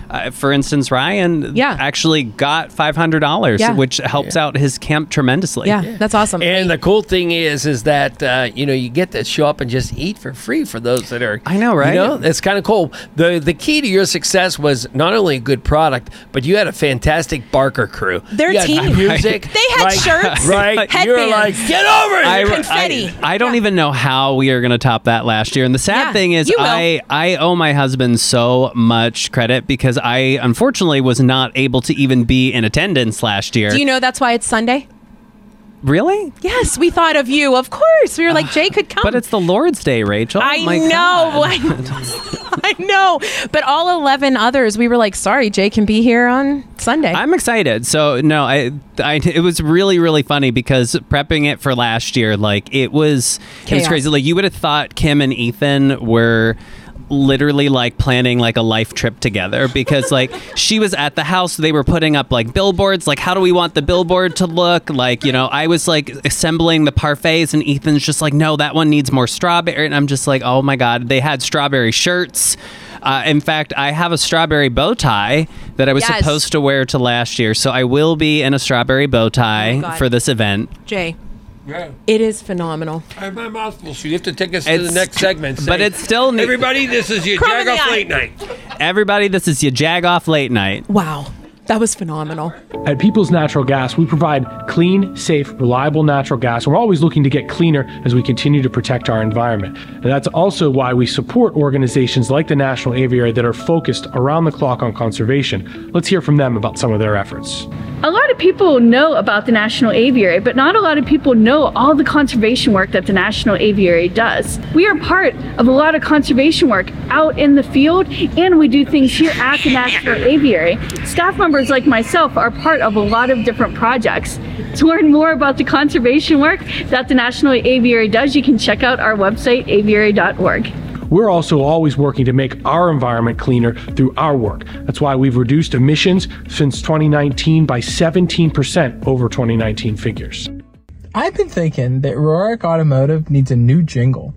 for instance, Ryan actually got $500, which helps out his camp tremendously. Yeah, that's awesome. And the cool thing is that you get to show up and just eat for free for those that are. I know, right? It's kind of cool. The key to your success was not only a good product, but you had a fantastic Barker crew. Their team, music, they had shirts, right? You're like, get over it, confetti. I don't even know how we are going to top that last year. And the sad thing is, I owe my husband so much credit because I unfortunately was not able to even be in attendance last year. Do you know that's why it's Sunday? Really? Yes, we thought of you. Of course. We were like, Jay could come. But it's the Lord's Day, Rachel. I know. But all 11 others, we were like, sorry, Jay can be here on Sunday. I'm excited. So, no, it was really, really funny because prepping it for last year, like, it was crazy. Like, you would have thought Kim and Ethan were literally like planning like a life trip together because like she was at the house, they were putting up like billboards, like how do we want the billboard to look, like, you know, I was like assembling the parfaits and Ethan's just like, no, that one needs more strawberry, and I'm just like, oh my god, they had strawberry shirts. In fact, I have a strawberry bow tie that I was supposed to wear to last year, so I will be in a strawberry bow tie for this event. Jay, it is phenomenal. I have my mouth full, so you have to take us to the next segment. But it's still neat. Everybody, this is your Jag Off Late Night. Everybody, this is your Jag Off Late Night. Wow. That was phenomenal. At Peoples Natural Gas, we provide clean, safe, reliable natural gas, and we're always looking to get cleaner as we continue to protect our environment. And that's also why we support organizations like the National Aviary that are focused around the clock on conservation. Let's hear from them about some of their efforts. A lot of people know about the National Aviary, but not a lot of people know all the conservation work that the National Aviary does. We are part of a lot of conservation work out in the field, and we do things here at the National Aviary. Staff members like myself are part of a lot of different projects. To learn more about the conservation work that the National Aviary does, you can check out our website, aviary.org. We're also always working to make our environment cleaner through our work. That's why we've reduced emissions since 2019 by 17% over 2019 figures. I've been thinking that Rorick Automotive needs a new jingle.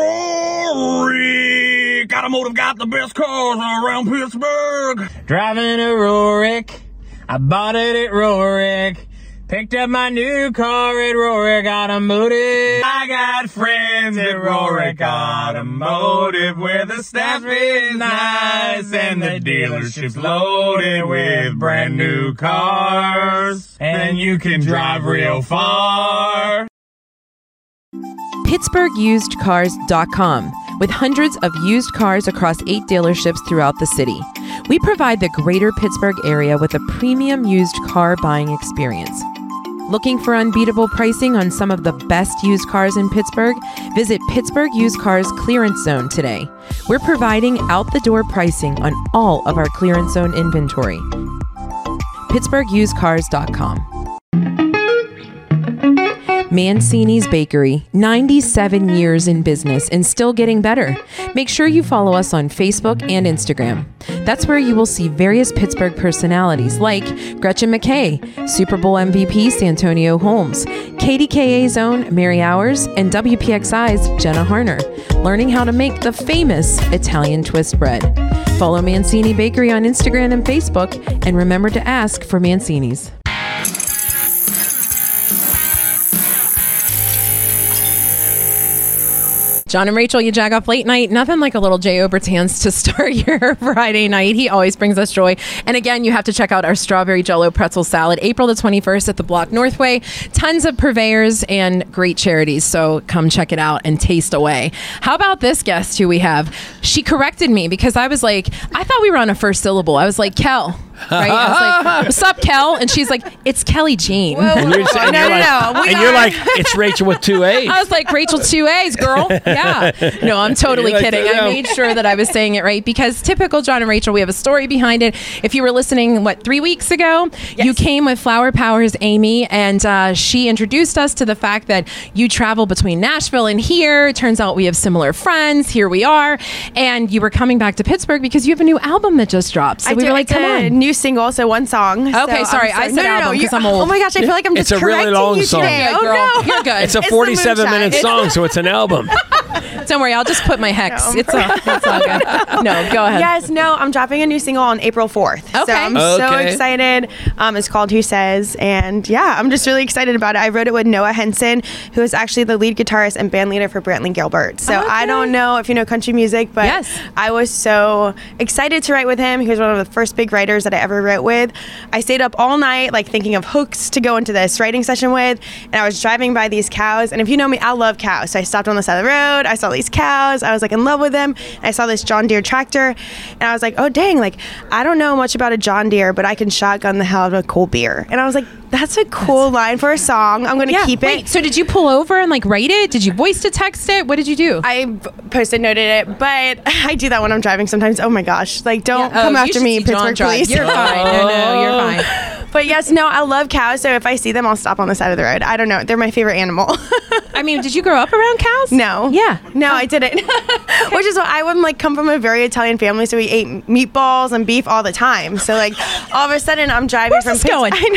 Rorick Automotive got the best cars around Pittsburgh. Driving a Rorick, I bought it at Rorick. Picked up my new car at Rorick Automotive. I got friends at Rorick Automotive where the staff is nice and the dealership's loaded with brand new cars. And you can drive real far. PittsburghUsedCars.com with hundreds of used cars across 8 dealerships throughout the city. We provide the greater Pittsburgh area with a premium used car buying experience. Looking for unbeatable pricing on some of the best used cars in Pittsburgh? Visit Pittsburgh Used Cars Clearance Zone today. We're providing out-the-door pricing on all of our clearance zone inventory. PittsburghUsedCars.com. Mancini's Bakery, 97 years in business and still getting better. Make sure you follow us on Facebook and Instagram. That's where you will see various Pittsburgh personalities like Gretchen McKay, Super Bowl MVP Santonio Holmes, KDKA's own Mary Hours, and WPXI's Jenna Harner, learning how to make the famous Italian twist bread. Follow Mancini Bakery on Instagram and Facebook, and remember to ask for Mancini's. John and Rachel, you Jag Off Late Night. Nothing like a little Jay Obertans to start your Friday night. He always brings us joy. And again, you have to check out our Strawberry Jell-O Pretzel Salad, April the 21st at the Block Northway. Tons of purveyors and great charities. So come check it out and taste away. How about this guest who we have? She corrected me because I was like, I thought we were on a first syllable. I was like, Kel. Right? I was like, what's up, Kel? And she's like, it's Kelly Jean. No. And you're like, it's Rachel with 2 A's. I was like, Rachel 2 A's, girl. Yeah. No, I'm totally kidding. I made sure that I was saying it right because typical John and Rachel, we have a story behind it. If you were listening, 3 weeks ago, you came with Flower Powers Amy, and she introduced us to the fact that you travel between Nashville and here. It turns out we have similar friends. Here we are. And you were coming back to Pittsburgh because you have a new album that just dropped. So we were like, come on. New single, so one song. Okay, so sorry. I said album because I'm old. Oh my gosh, I feel like I'm just correcting really long you song. Today. Oh no, you're good. It's a 47-minute song, so it's an album. Don't worry, I'll just put my hex. It's all good. No, go ahead. Yes, no, I'm dropping a new single on April 4th. Okay. So I'm so excited. It's called Who Says? And yeah, I'm just really excited about it. I wrote it with Noah Henson, who is actually the lead guitarist and band leader for Brantley Gilbert. So I don't know if you know country music, but I was so excited to write with him. He was one of the first big writers that I ever wrote with. I stayed up all night, like thinking of hooks to go into this writing session with. And I was driving by these cows. And if you know me, I love cows. So I stopped on the side of the road. I saw these cows. I was like in love with them. I saw this John Deere tractor. And I was like, oh, dang, like I don't know much about a John Deere, but I can shotgun the hell out of a cold beer. And I was like, that's a cool line for a song. I'm going to keep it. Wait, so did you pull over and like write it? Did you voice to text it? What did you do? I post-it noted it, but I do that when I'm driving sometimes. Oh my gosh. Like, don't come after me, Pittsburgh police. You're fine. No, you're fine. But yes, no, I love cows. So if I see them, I'll stop on the side of the road. I don't know. They're my favorite animal. I mean, did you grow up around cows? No. Yeah. No, I didn't. Which is why I would like come from a very Italian family. So we ate meatballs and beef all the time. So like all of a sudden I'm driving from going? I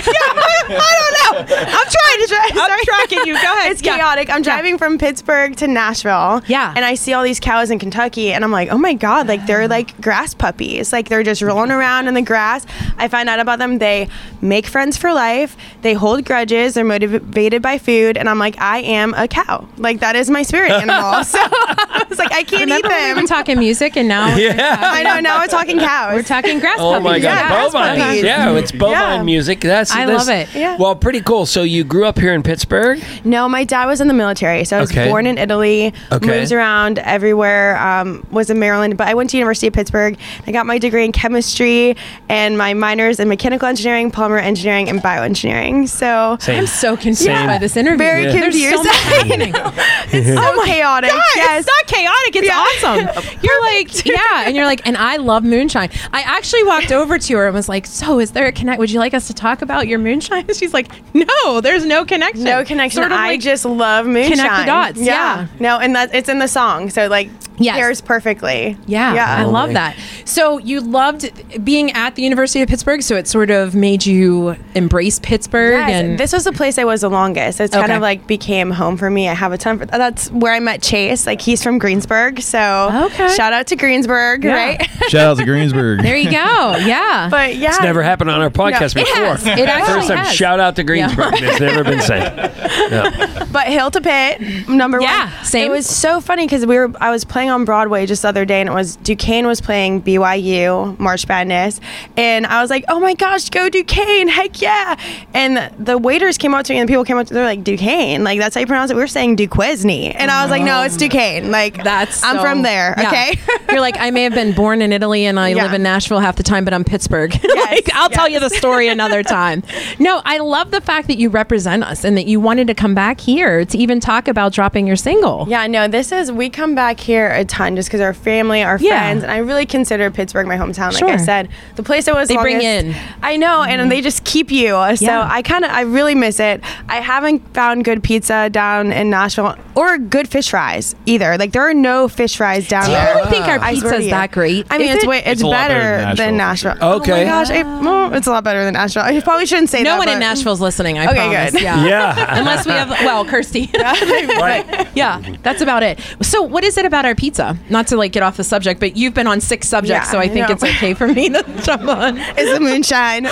don't know. I'm trying to drive. I'm tracking you. Go ahead. It's chaotic. I'm driving from Pittsburgh to Nashville. Yeah. And I see all these cows in Kentucky and I'm like, oh my God, like they're like grass puppies. Like they're just rolling around in the grass. I find out about them. They make friends for life. They hold grudges. They're motivated by food. And I'm like, I am a cow. Like that is my spirit animal. So I was like, I can't eat them. We were talking music and now I know. Now we're talking cows. We're talking grass puppies. Oh my God, bovine. Yeah, it's bovine music. I love it. Yeah. Well, pretty cool. So you grew up here in Pittsburgh? No, my dad was in the military. So I was born in Italy, moved around everywhere, was in Maryland, but I went to University of Pittsburgh. I got my degree in chemistry and my minors in mechanical engineering, polymer engineering, and bioengineering. So I'm so confused by this interview. Very confused. So much happening. It's so chaotic. God, yes. It's not chaotic. It's awesome. You're like, and you're like, and I love moonshine. I actually walked over to her and was like, so is there a connect? Would you like us to talk about your moonshine? She's like, no, there's no connection. No connection. Sort of I just love moonshine. Connect the dots. Yeah. No, and it's in the song. So like, pairs perfectly. Yeah. I love that. So you loved being at the University of Pittsburgh. So it sort of made you embrace Pittsburgh. Yes, and this was the place I was the longest. So it's kind of like became home for me. I have a ton of, that's where I met Chase. Like he's from Greensburg. So shout out to Greensburg, right? Shout out to Greensburg. There you go. Yeah. But yeah. It's never happened on our podcast before. It actually First time, has. shout out to Greensburg. It's never been said. Yeah. But Hill to Pitt, number one. Yeah, same. It was so funny because I was playing on Broadway just the other day and it was Duquesne was playing BYU March Madness. And I was like, oh my gosh, go Duquesne. Heck yeah. And the waiters came up to me and the people came up to me, they're like, Duquesne. Like that's how you pronounce it. We were saying Duquesne. And I was like, no, it's Duquesne. Like I'm from there. Okay. You're like, I may have been born in Italy and I live in Nashville half the time, but I'm Pittsburgh. Like, I'll tell you the story another time. No, I love the fact that you represent us and that you wanted to come back here to even talk about dropping your single. Yeah, no, we come back here a ton just because our family, our friends, and I really consider Pittsburgh my hometown. Like I said, the place I was They longest, bring in. I know, and they just keep you. So I really miss it. I haven't found good pizza down in Nashville or good fish fries either. Like there are no fish fries down there. I don't think our pizza is that great. I mean, it's better than Nashville. Okay. Oh my gosh, it's a lot better than Nashville. I probably shouldn't say that. No one in Nashville's listening, I promise. Good. Yeah. Unless we have, Kirsty. Right. Yeah, that's about it. So what is it about our pizza? Not to like get off the subject, but you've been on 6 subjects, so I think it's okay for me to jump on. It's the moonshine.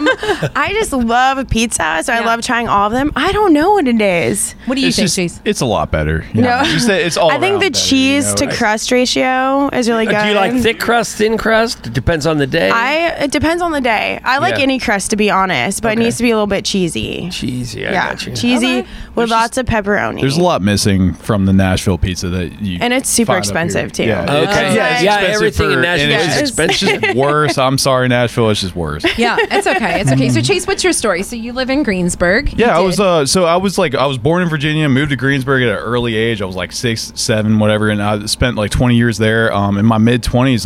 I just love pizza, so I love trying all of them. I don't know what it is. What do you think, Chase? It's a lot better. No. It's all I think the around better, cheese to crust ratio is really good. Do you like thick crust, thin crust? It depends on the day. It depends on the day. I like any crust, to be honest, but it needs to be a little bit cheesy. Cheesy, I got you. Cheesy with lots of pepperoni. There's a lot missing from the Nashville pizza that you and it's super find up expensive too. here. Okay. It's Yeah, expensive everything in Nashville and is expensive. It's just worse. I'm sorry, Nashville. It's just worse. Yeah, it's okay. It's okay. So Chase, what's your story? So you live in Greensburg. Yeah, I was. I was born in Virginia, moved to Greensburg at an early age. I was like 6, 7, whatever, and I spent like 20 years there. In my mid 20s,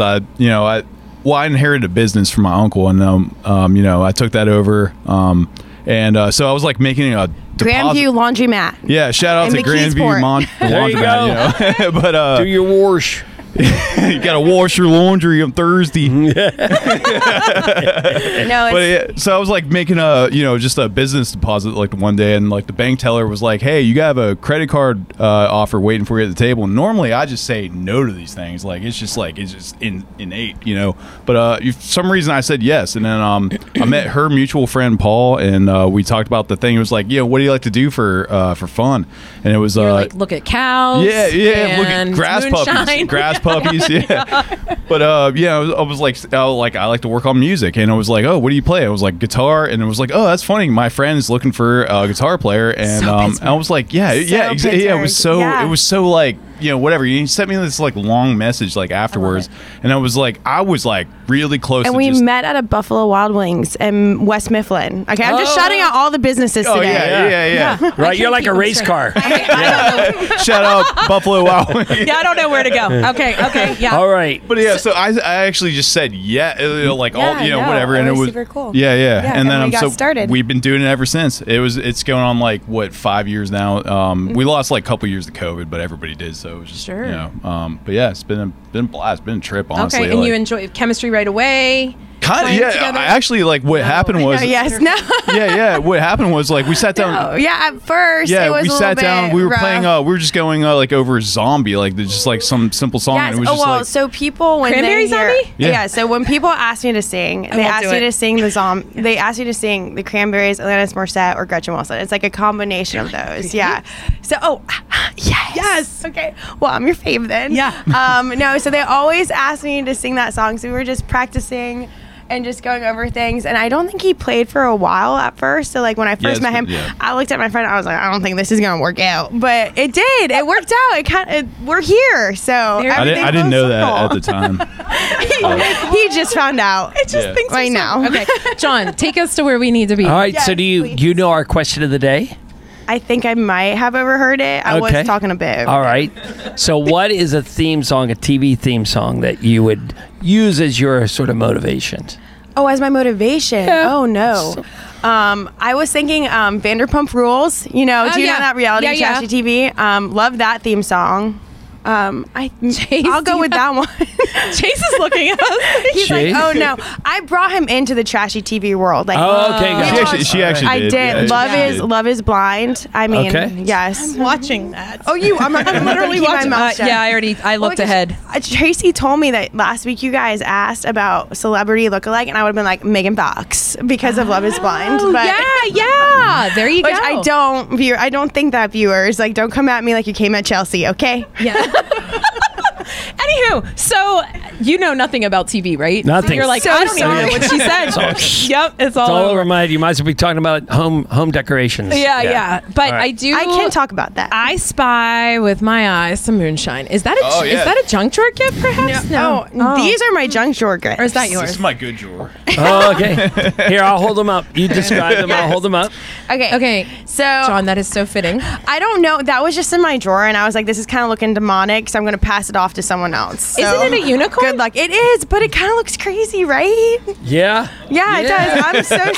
I inherited a business from my uncle, and I took that over. So I was like making a Grandview Laundromat. Yeah, shout out to Grandview There you Laundromat. go. But do your wash. You got to wash your laundry on Thursday. So I was like making just a business deposit like one day, and like the bank teller was like, "Hey, you have a credit card offer waiting for you at the table." And normally I just say no to these things, like it's just innate, But for some reason I said yes, and then I met her mutual friend Paul, and we talked about the thing. It was like, what do you like to do for fun? And it was like look at cows. Yeah, look at grass moonshine. Puppies, yeah. But I was like, I like to work on music, and I was like, oh, what do you play? I was like, guitar, and it was like, oh, that's funny. My friend's looking for a guitar player, and I was like, it was so like, whatever. You sent me this like long message like afterwards, and I was like really close. And to we met at a Buffalo Wild Wings in West Mifflin. Okay, I'm just shouting out all the businesses today. Yeah. Right, you're like a race car. Shout out Buffalo Wild Wings. Yeah, I don't know where to go. Okay, yeah. All right, but so I actually just said whatever, and it was super cool. Yeah, and then we got started. We've been doing it ever since. It's going on like 5 years now. We lost like a couple years to COVID, but everybody did, so it was just but yeah, it's been a blast, it's been a trip, honestly. Okay, and you enjoy chemistry right away. Kind of, yeah. I actually, like, what happened was... what happened was, like, we sat down... at first, it was we sat down, we were playing, we were just going, like, over Zombie, like, just, like, some simple song. Yes. And it was just, so people, when Cranberry they hear... Zombie? Yeah, so when people ask me to sing, they ask you to sing they ask you to sing the Cranberries, Alanis Morissette, or Gretchen Wilson. It's, like, a combination of those, yeah. So, yes. Okay. Well, I'm your fave then. Yeah. No, so they always ask me to sing that song, so we were just practicing and just going over things, and I don't think he played for a while at first. So like when I first met him, I looked at my friend, I was like, I don't think this is gonna work out, but it did. It worked out. We're here. So I didn't know that at the time. he just found out. It just thinks right now. Okay, John, take us to where we need to be. All right. So do you know our question of the day? I think I might have overheard it. I was talking a bit. All right. So what is a theme song, a TV theme song that you would use as your sort of motivation? Oh, as my motivation? Yeah. Oh, no. I was thinking Vanderpump Rules. Do you know that reality trashy TV? Love that theme song. I'll go with that one. Chase is looking at us. He's like, oh no, I brought him into the trashy TV world. Like, okay, she actually I did. Yeah, Love is Blind. I mean, yes. I'm watching that. Oh, I'm literally watching. I looked ahead. Tracy told me that last week you guys asked about celebrity lookalike, and I would have been like Megan Fox because of Love is Blind. But yeah. There you go. Which I don't think that viewers don't come at me like you came at Chelsea. Okay. Yeah. Anywho, so you know nothing about TV, right? Nothing. So you're like, I don't even know what she said. Yep, it's all over my head. You might as well be talking about home decorations. Yeah. But right. I can talk about that. I spy with my eyes some moonshine. Is that a junk drawer gift, perhaps? No. These are my junk drawer gifts. Or is that yours? This is my good drawer. Oh, okay. Here, I'll hold them up. You describe them. I'll hold them up. Okay. So, John, that is so fitting. I don't know. That was just in my drawer, and I was like, this is kind of looking demonic, so I'm going to pass it off to someone else. So, isn't it a unicorn? Good luck. It is, but it kind of looks crazy, right? Yeah. Yeah, it does. I'm so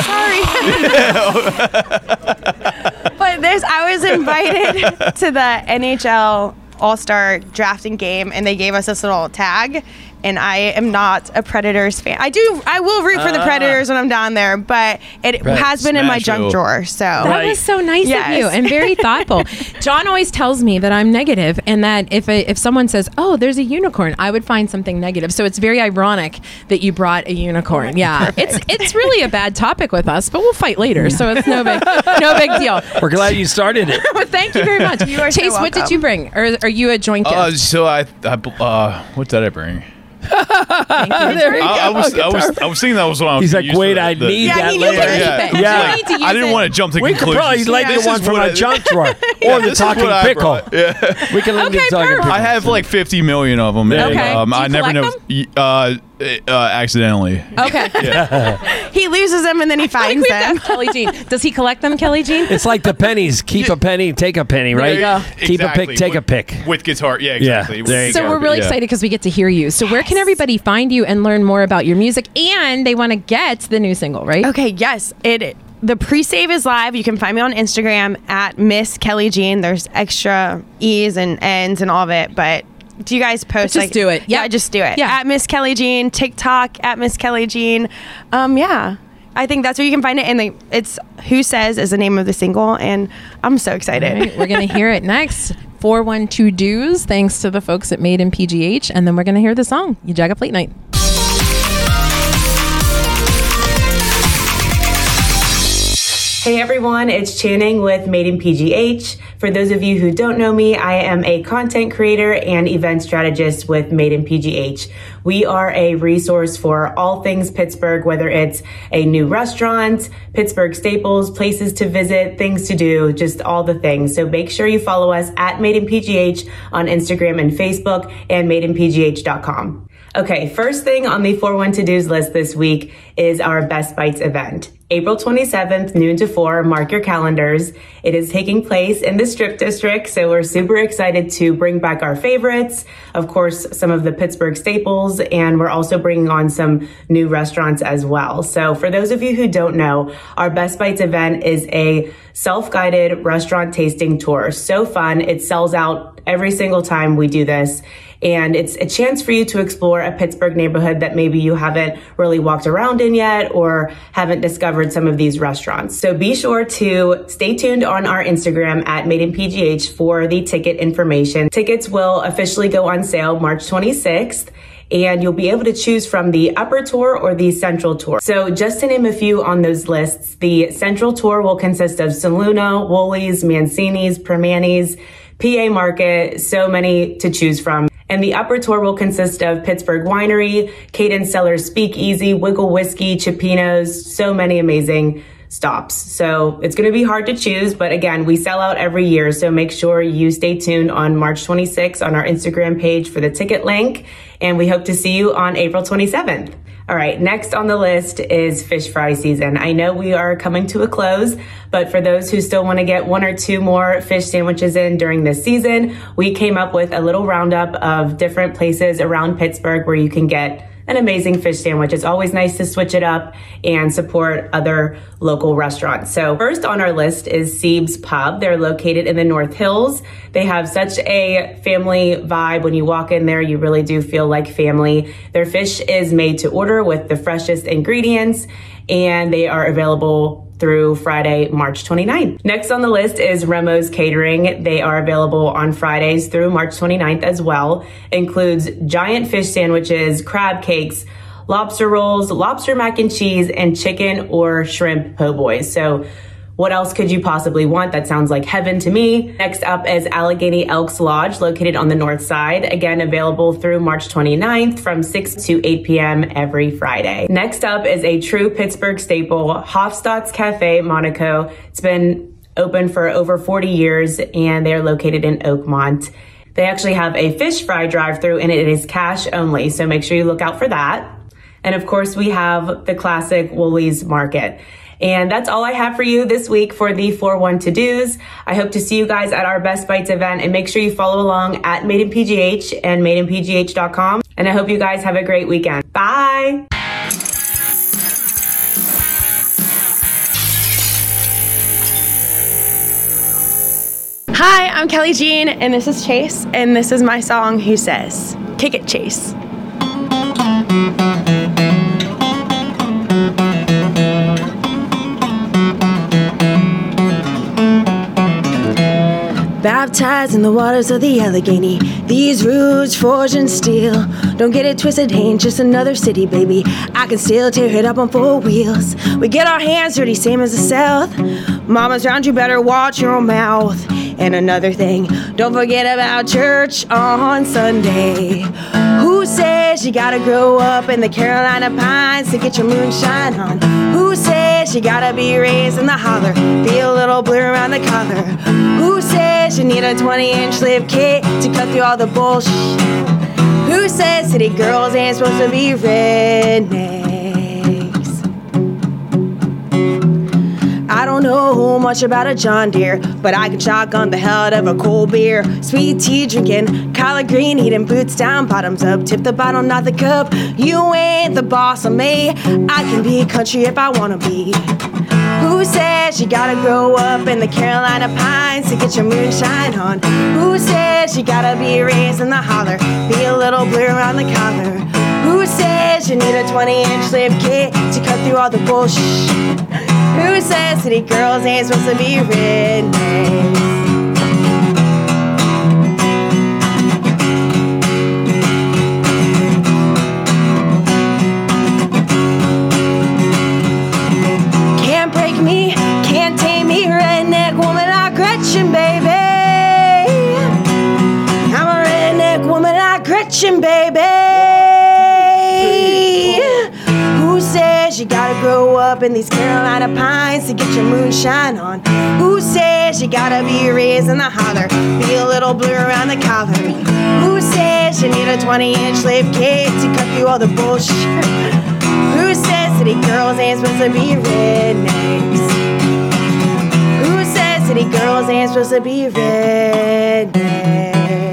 sorry. But I was invited to the NHL All-Star drafting game, and they gave us this little tag, and I am not a Predators fan. I will root for the Predators when I'm down there, but it has been in my junk drawer. So that was so nice of you and very thoughtful. John always tells me that I'm negative, and that if someone says, "Oh, there's a unicorn," I would find something negative. So it's very ironic that you brought a unicorn. Yeah, it's really a bad topic with us, but we'll fight later, so it's no big deal. We're glad you started it. Well, thank you very much. You are Chase, so what did you bring? Or are you a joint gift? So what did I bring? There you go. I was thinking that was what I was. He's like, wait, I need that later. I didn't want to jump to conclusions. We could probably like the one from my junk drawer or the talking pickle. Yeah, we can link the talking pickle. I have like 50 million of them. Okay. And, I never know. Accidentally. Okay. He loses them and then he finds them. Kelly Jean. Does he collect them, Kelly Jean? It's like the pennies. Keep a penny, take a penny, right? There you go. Keep a pick, take a pick. With guitar. Yeah, exactly. There you so go. we're really excited because we get to hear you. So where can everybody find you and learn more about your music? And they want to get the new single, right? Okay, yes. The pre-save is live. You can find me on Instagram at Miss Kelly Jean. There's extra E's and N's and all of it, but do you guys post? Just do it. Yeah, just do it. Yeah. At Miss Kelly Jean, TikTok at Miss Kelly Jean. Yeah. I think that's where you can find it. And it's Who Says is the name of the single. And I'm so excited. Right, we're going to hear it next. 412 Dues, thanks to the folks at Made in PGH. And then we're going to hear the song, You Jag Up Late Night. Hey everyone, it's Channing with Made in PGH. For those of you who don't know me, I am a content creator and event strategist with Made in PGH. We are a resource for all things Pittsburgh, whether it's a new restaurant, Pittsburgh staples, places to visit, things to do, just all the things. So make sure you follow us at Made in PGH on Instagram and Facebook and madeinpgh.com. Okay, first thing on the 4-1 to-dos list this week is our Best Bites event. April 27th, noon to 4, mark your calendars. It is taking place in the Strip District, so we're super excited to bring back our favorites, of course, some of the Pittsburgh staples, and we're also bringing on some new restaurants as well. So for those of you who don't know, our Best Bites event is a self-guided restaurant tasting tour. So fun. It sells out every single time we do this. And it's a chance for you to explore a Pittsburgh neighborhood that maybe you haven't really walked around in yet or haven't discovered some of these restaurants. So be sure to stay tuned on our Instagram at Made in PGH for the ticket information. Tickets will officially go on sale March 26th. And you'll be able to choose from the upper tour or the central tour. So just to name a few on those lists, the central tour will consist of Soluna, Woolies, Mancini's, Permanis, PA Market, so many to choose from. And the upper tour will consist of Pittsburgh Winery, Cadence Cellars Speakeasy, Wiggle Whiskey, Cipino's, so many amazing stops. So it's going to be hard to choose, but again, we sell out every year. So make sure you stay tuned on March 26th on our Instagram page for the ticket link. And we hope to see you on April 27th. All right, next on the list is fish fry season. I know we are coming to a close, but for those who still want to get 1 or 2 more fish sandwiches in during this season, we came up with a little roundup of different places around Pittsburgh where you can get an amazing fish sandwich. It's always nice to switch it up and support other local restaurants. So first on our list is Seeb's Pub. They're located in the North Hills. They have such a family vibe. When you walk in there, you really do feel like family. Their fish is made to order with the freshest ingredients, and they are available through Friday, March 29th. Next on the list is Remo's Catering. They are available on Fridays through March 29th as well. Includes giant fish sandwiches, crab cakes, lobster rolls, lobster mac and cheese, and chicken or shrimp po' boys. So what else could you possibly want? That sounds like heaven to me. Next up is Allegheny Elks Lodge, located on the north side. Again, available through March 29th from 6 to 8 p.m. every Friday. Next up is a true Pittsburgh staple, Hofstadt's Cafe Monaco. It's been open for over 40 years, and they're located in Oakmont. They actually have a fish fry drive-thru, and it is cash only, so make sure you look out for that. And of course, we have the classic Woolies Market. And that's all I have for you this week for the 4-1 to-dos. I hope to see you guys at our Best Bites event, and make sure you follow along at Made in PGH and madeinpgh.com. And I hope you guys have a great weekend. Bye. Hi, I'm Kelly Jean, and this is Chase, and this is my song, Who Says? Kick it, Chase. Baptized in the waters of the Allegheny, these roots forged in steel. Don't get it twisted, ain't just another city, baby. I can still tear it up on 4 wheels. We get our hands dirty, same as the South. Mamas round you, better watch your own mouth. And another thing, don't forget about church on Sunday. Who says you gotta grow up in the Carolina Pines to get your moonshine on? Who says you gotta be raised in the holler, be a little blue around the collar? Who says you need a 20-inch live kit to cut through all the bullshit? Who says city girls ain't supposed to be rednecks? I don't know much about a John Deere, but I can shotgun the hell out of a cold beer. Sweet tea drinking, collard green eating, boots down, bottoms up, tip the bottle, not the cup. You ain't the boss of me. I can be country if I wanna be. Who says you gotta grow up in the Carolina Pines to get your moonshine on? Who says you gotta be raised in the holler, be a little blue around the collar? Who says you need a 20-inch slip kit to cut through all the bullshit? Who says city girls ain't supposed to be rednecks? Can't break me, can't tame me, redneck woman like Gretchen, baby. I'm a redneck woman like Gretchen, baby. Who says you gotta grow up in these Carolina Pines to get your moonshine on? Who says you gotta be raised in the holler, be a little blue around the collar? Who says you need a 20-inch slip kit to cut through all the bullshit? Who says city girls ain't supposed to be rednecks? Who says city girls ain't supposed to be rednecks?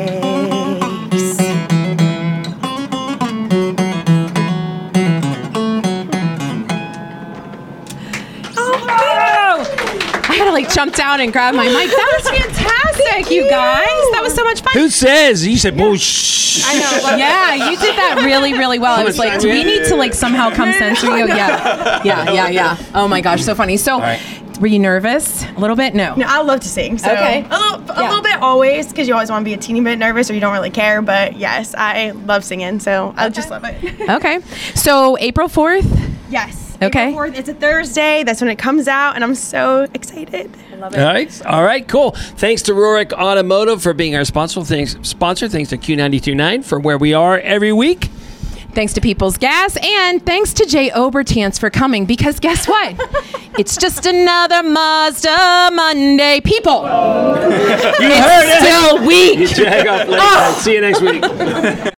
I had to like jump down and grab my mic. That was fantastic, you guys. That was so much fun. Who says? You said, "Bush." I know. Yeah, you did that really, really well. I was like, do we need to like somehow come censor you? Yeah. Oh my gosh, so funny. So, were you nervous? A little bit? No. No, I love to sing. So Okay. A little bit always, because you always want to be a teeny bit nervous or you don't really care. But yes, I love singing, so I just love it. Okay. So April 4th? Yes. Okay. April 4th, it's a Thursday. That's when it comes out, and I'm so excited. I love it. All right, cool. Thanks to Rorik Automotive for being our sponsor. Thanks to Q92.9 for where we are every week. Thanks to People's Gas, and thanks to Jay Obertans for coming, because guess what? It's just another Mazda Monday. People, You it's heard it. still weak. You jag off later. See you next week.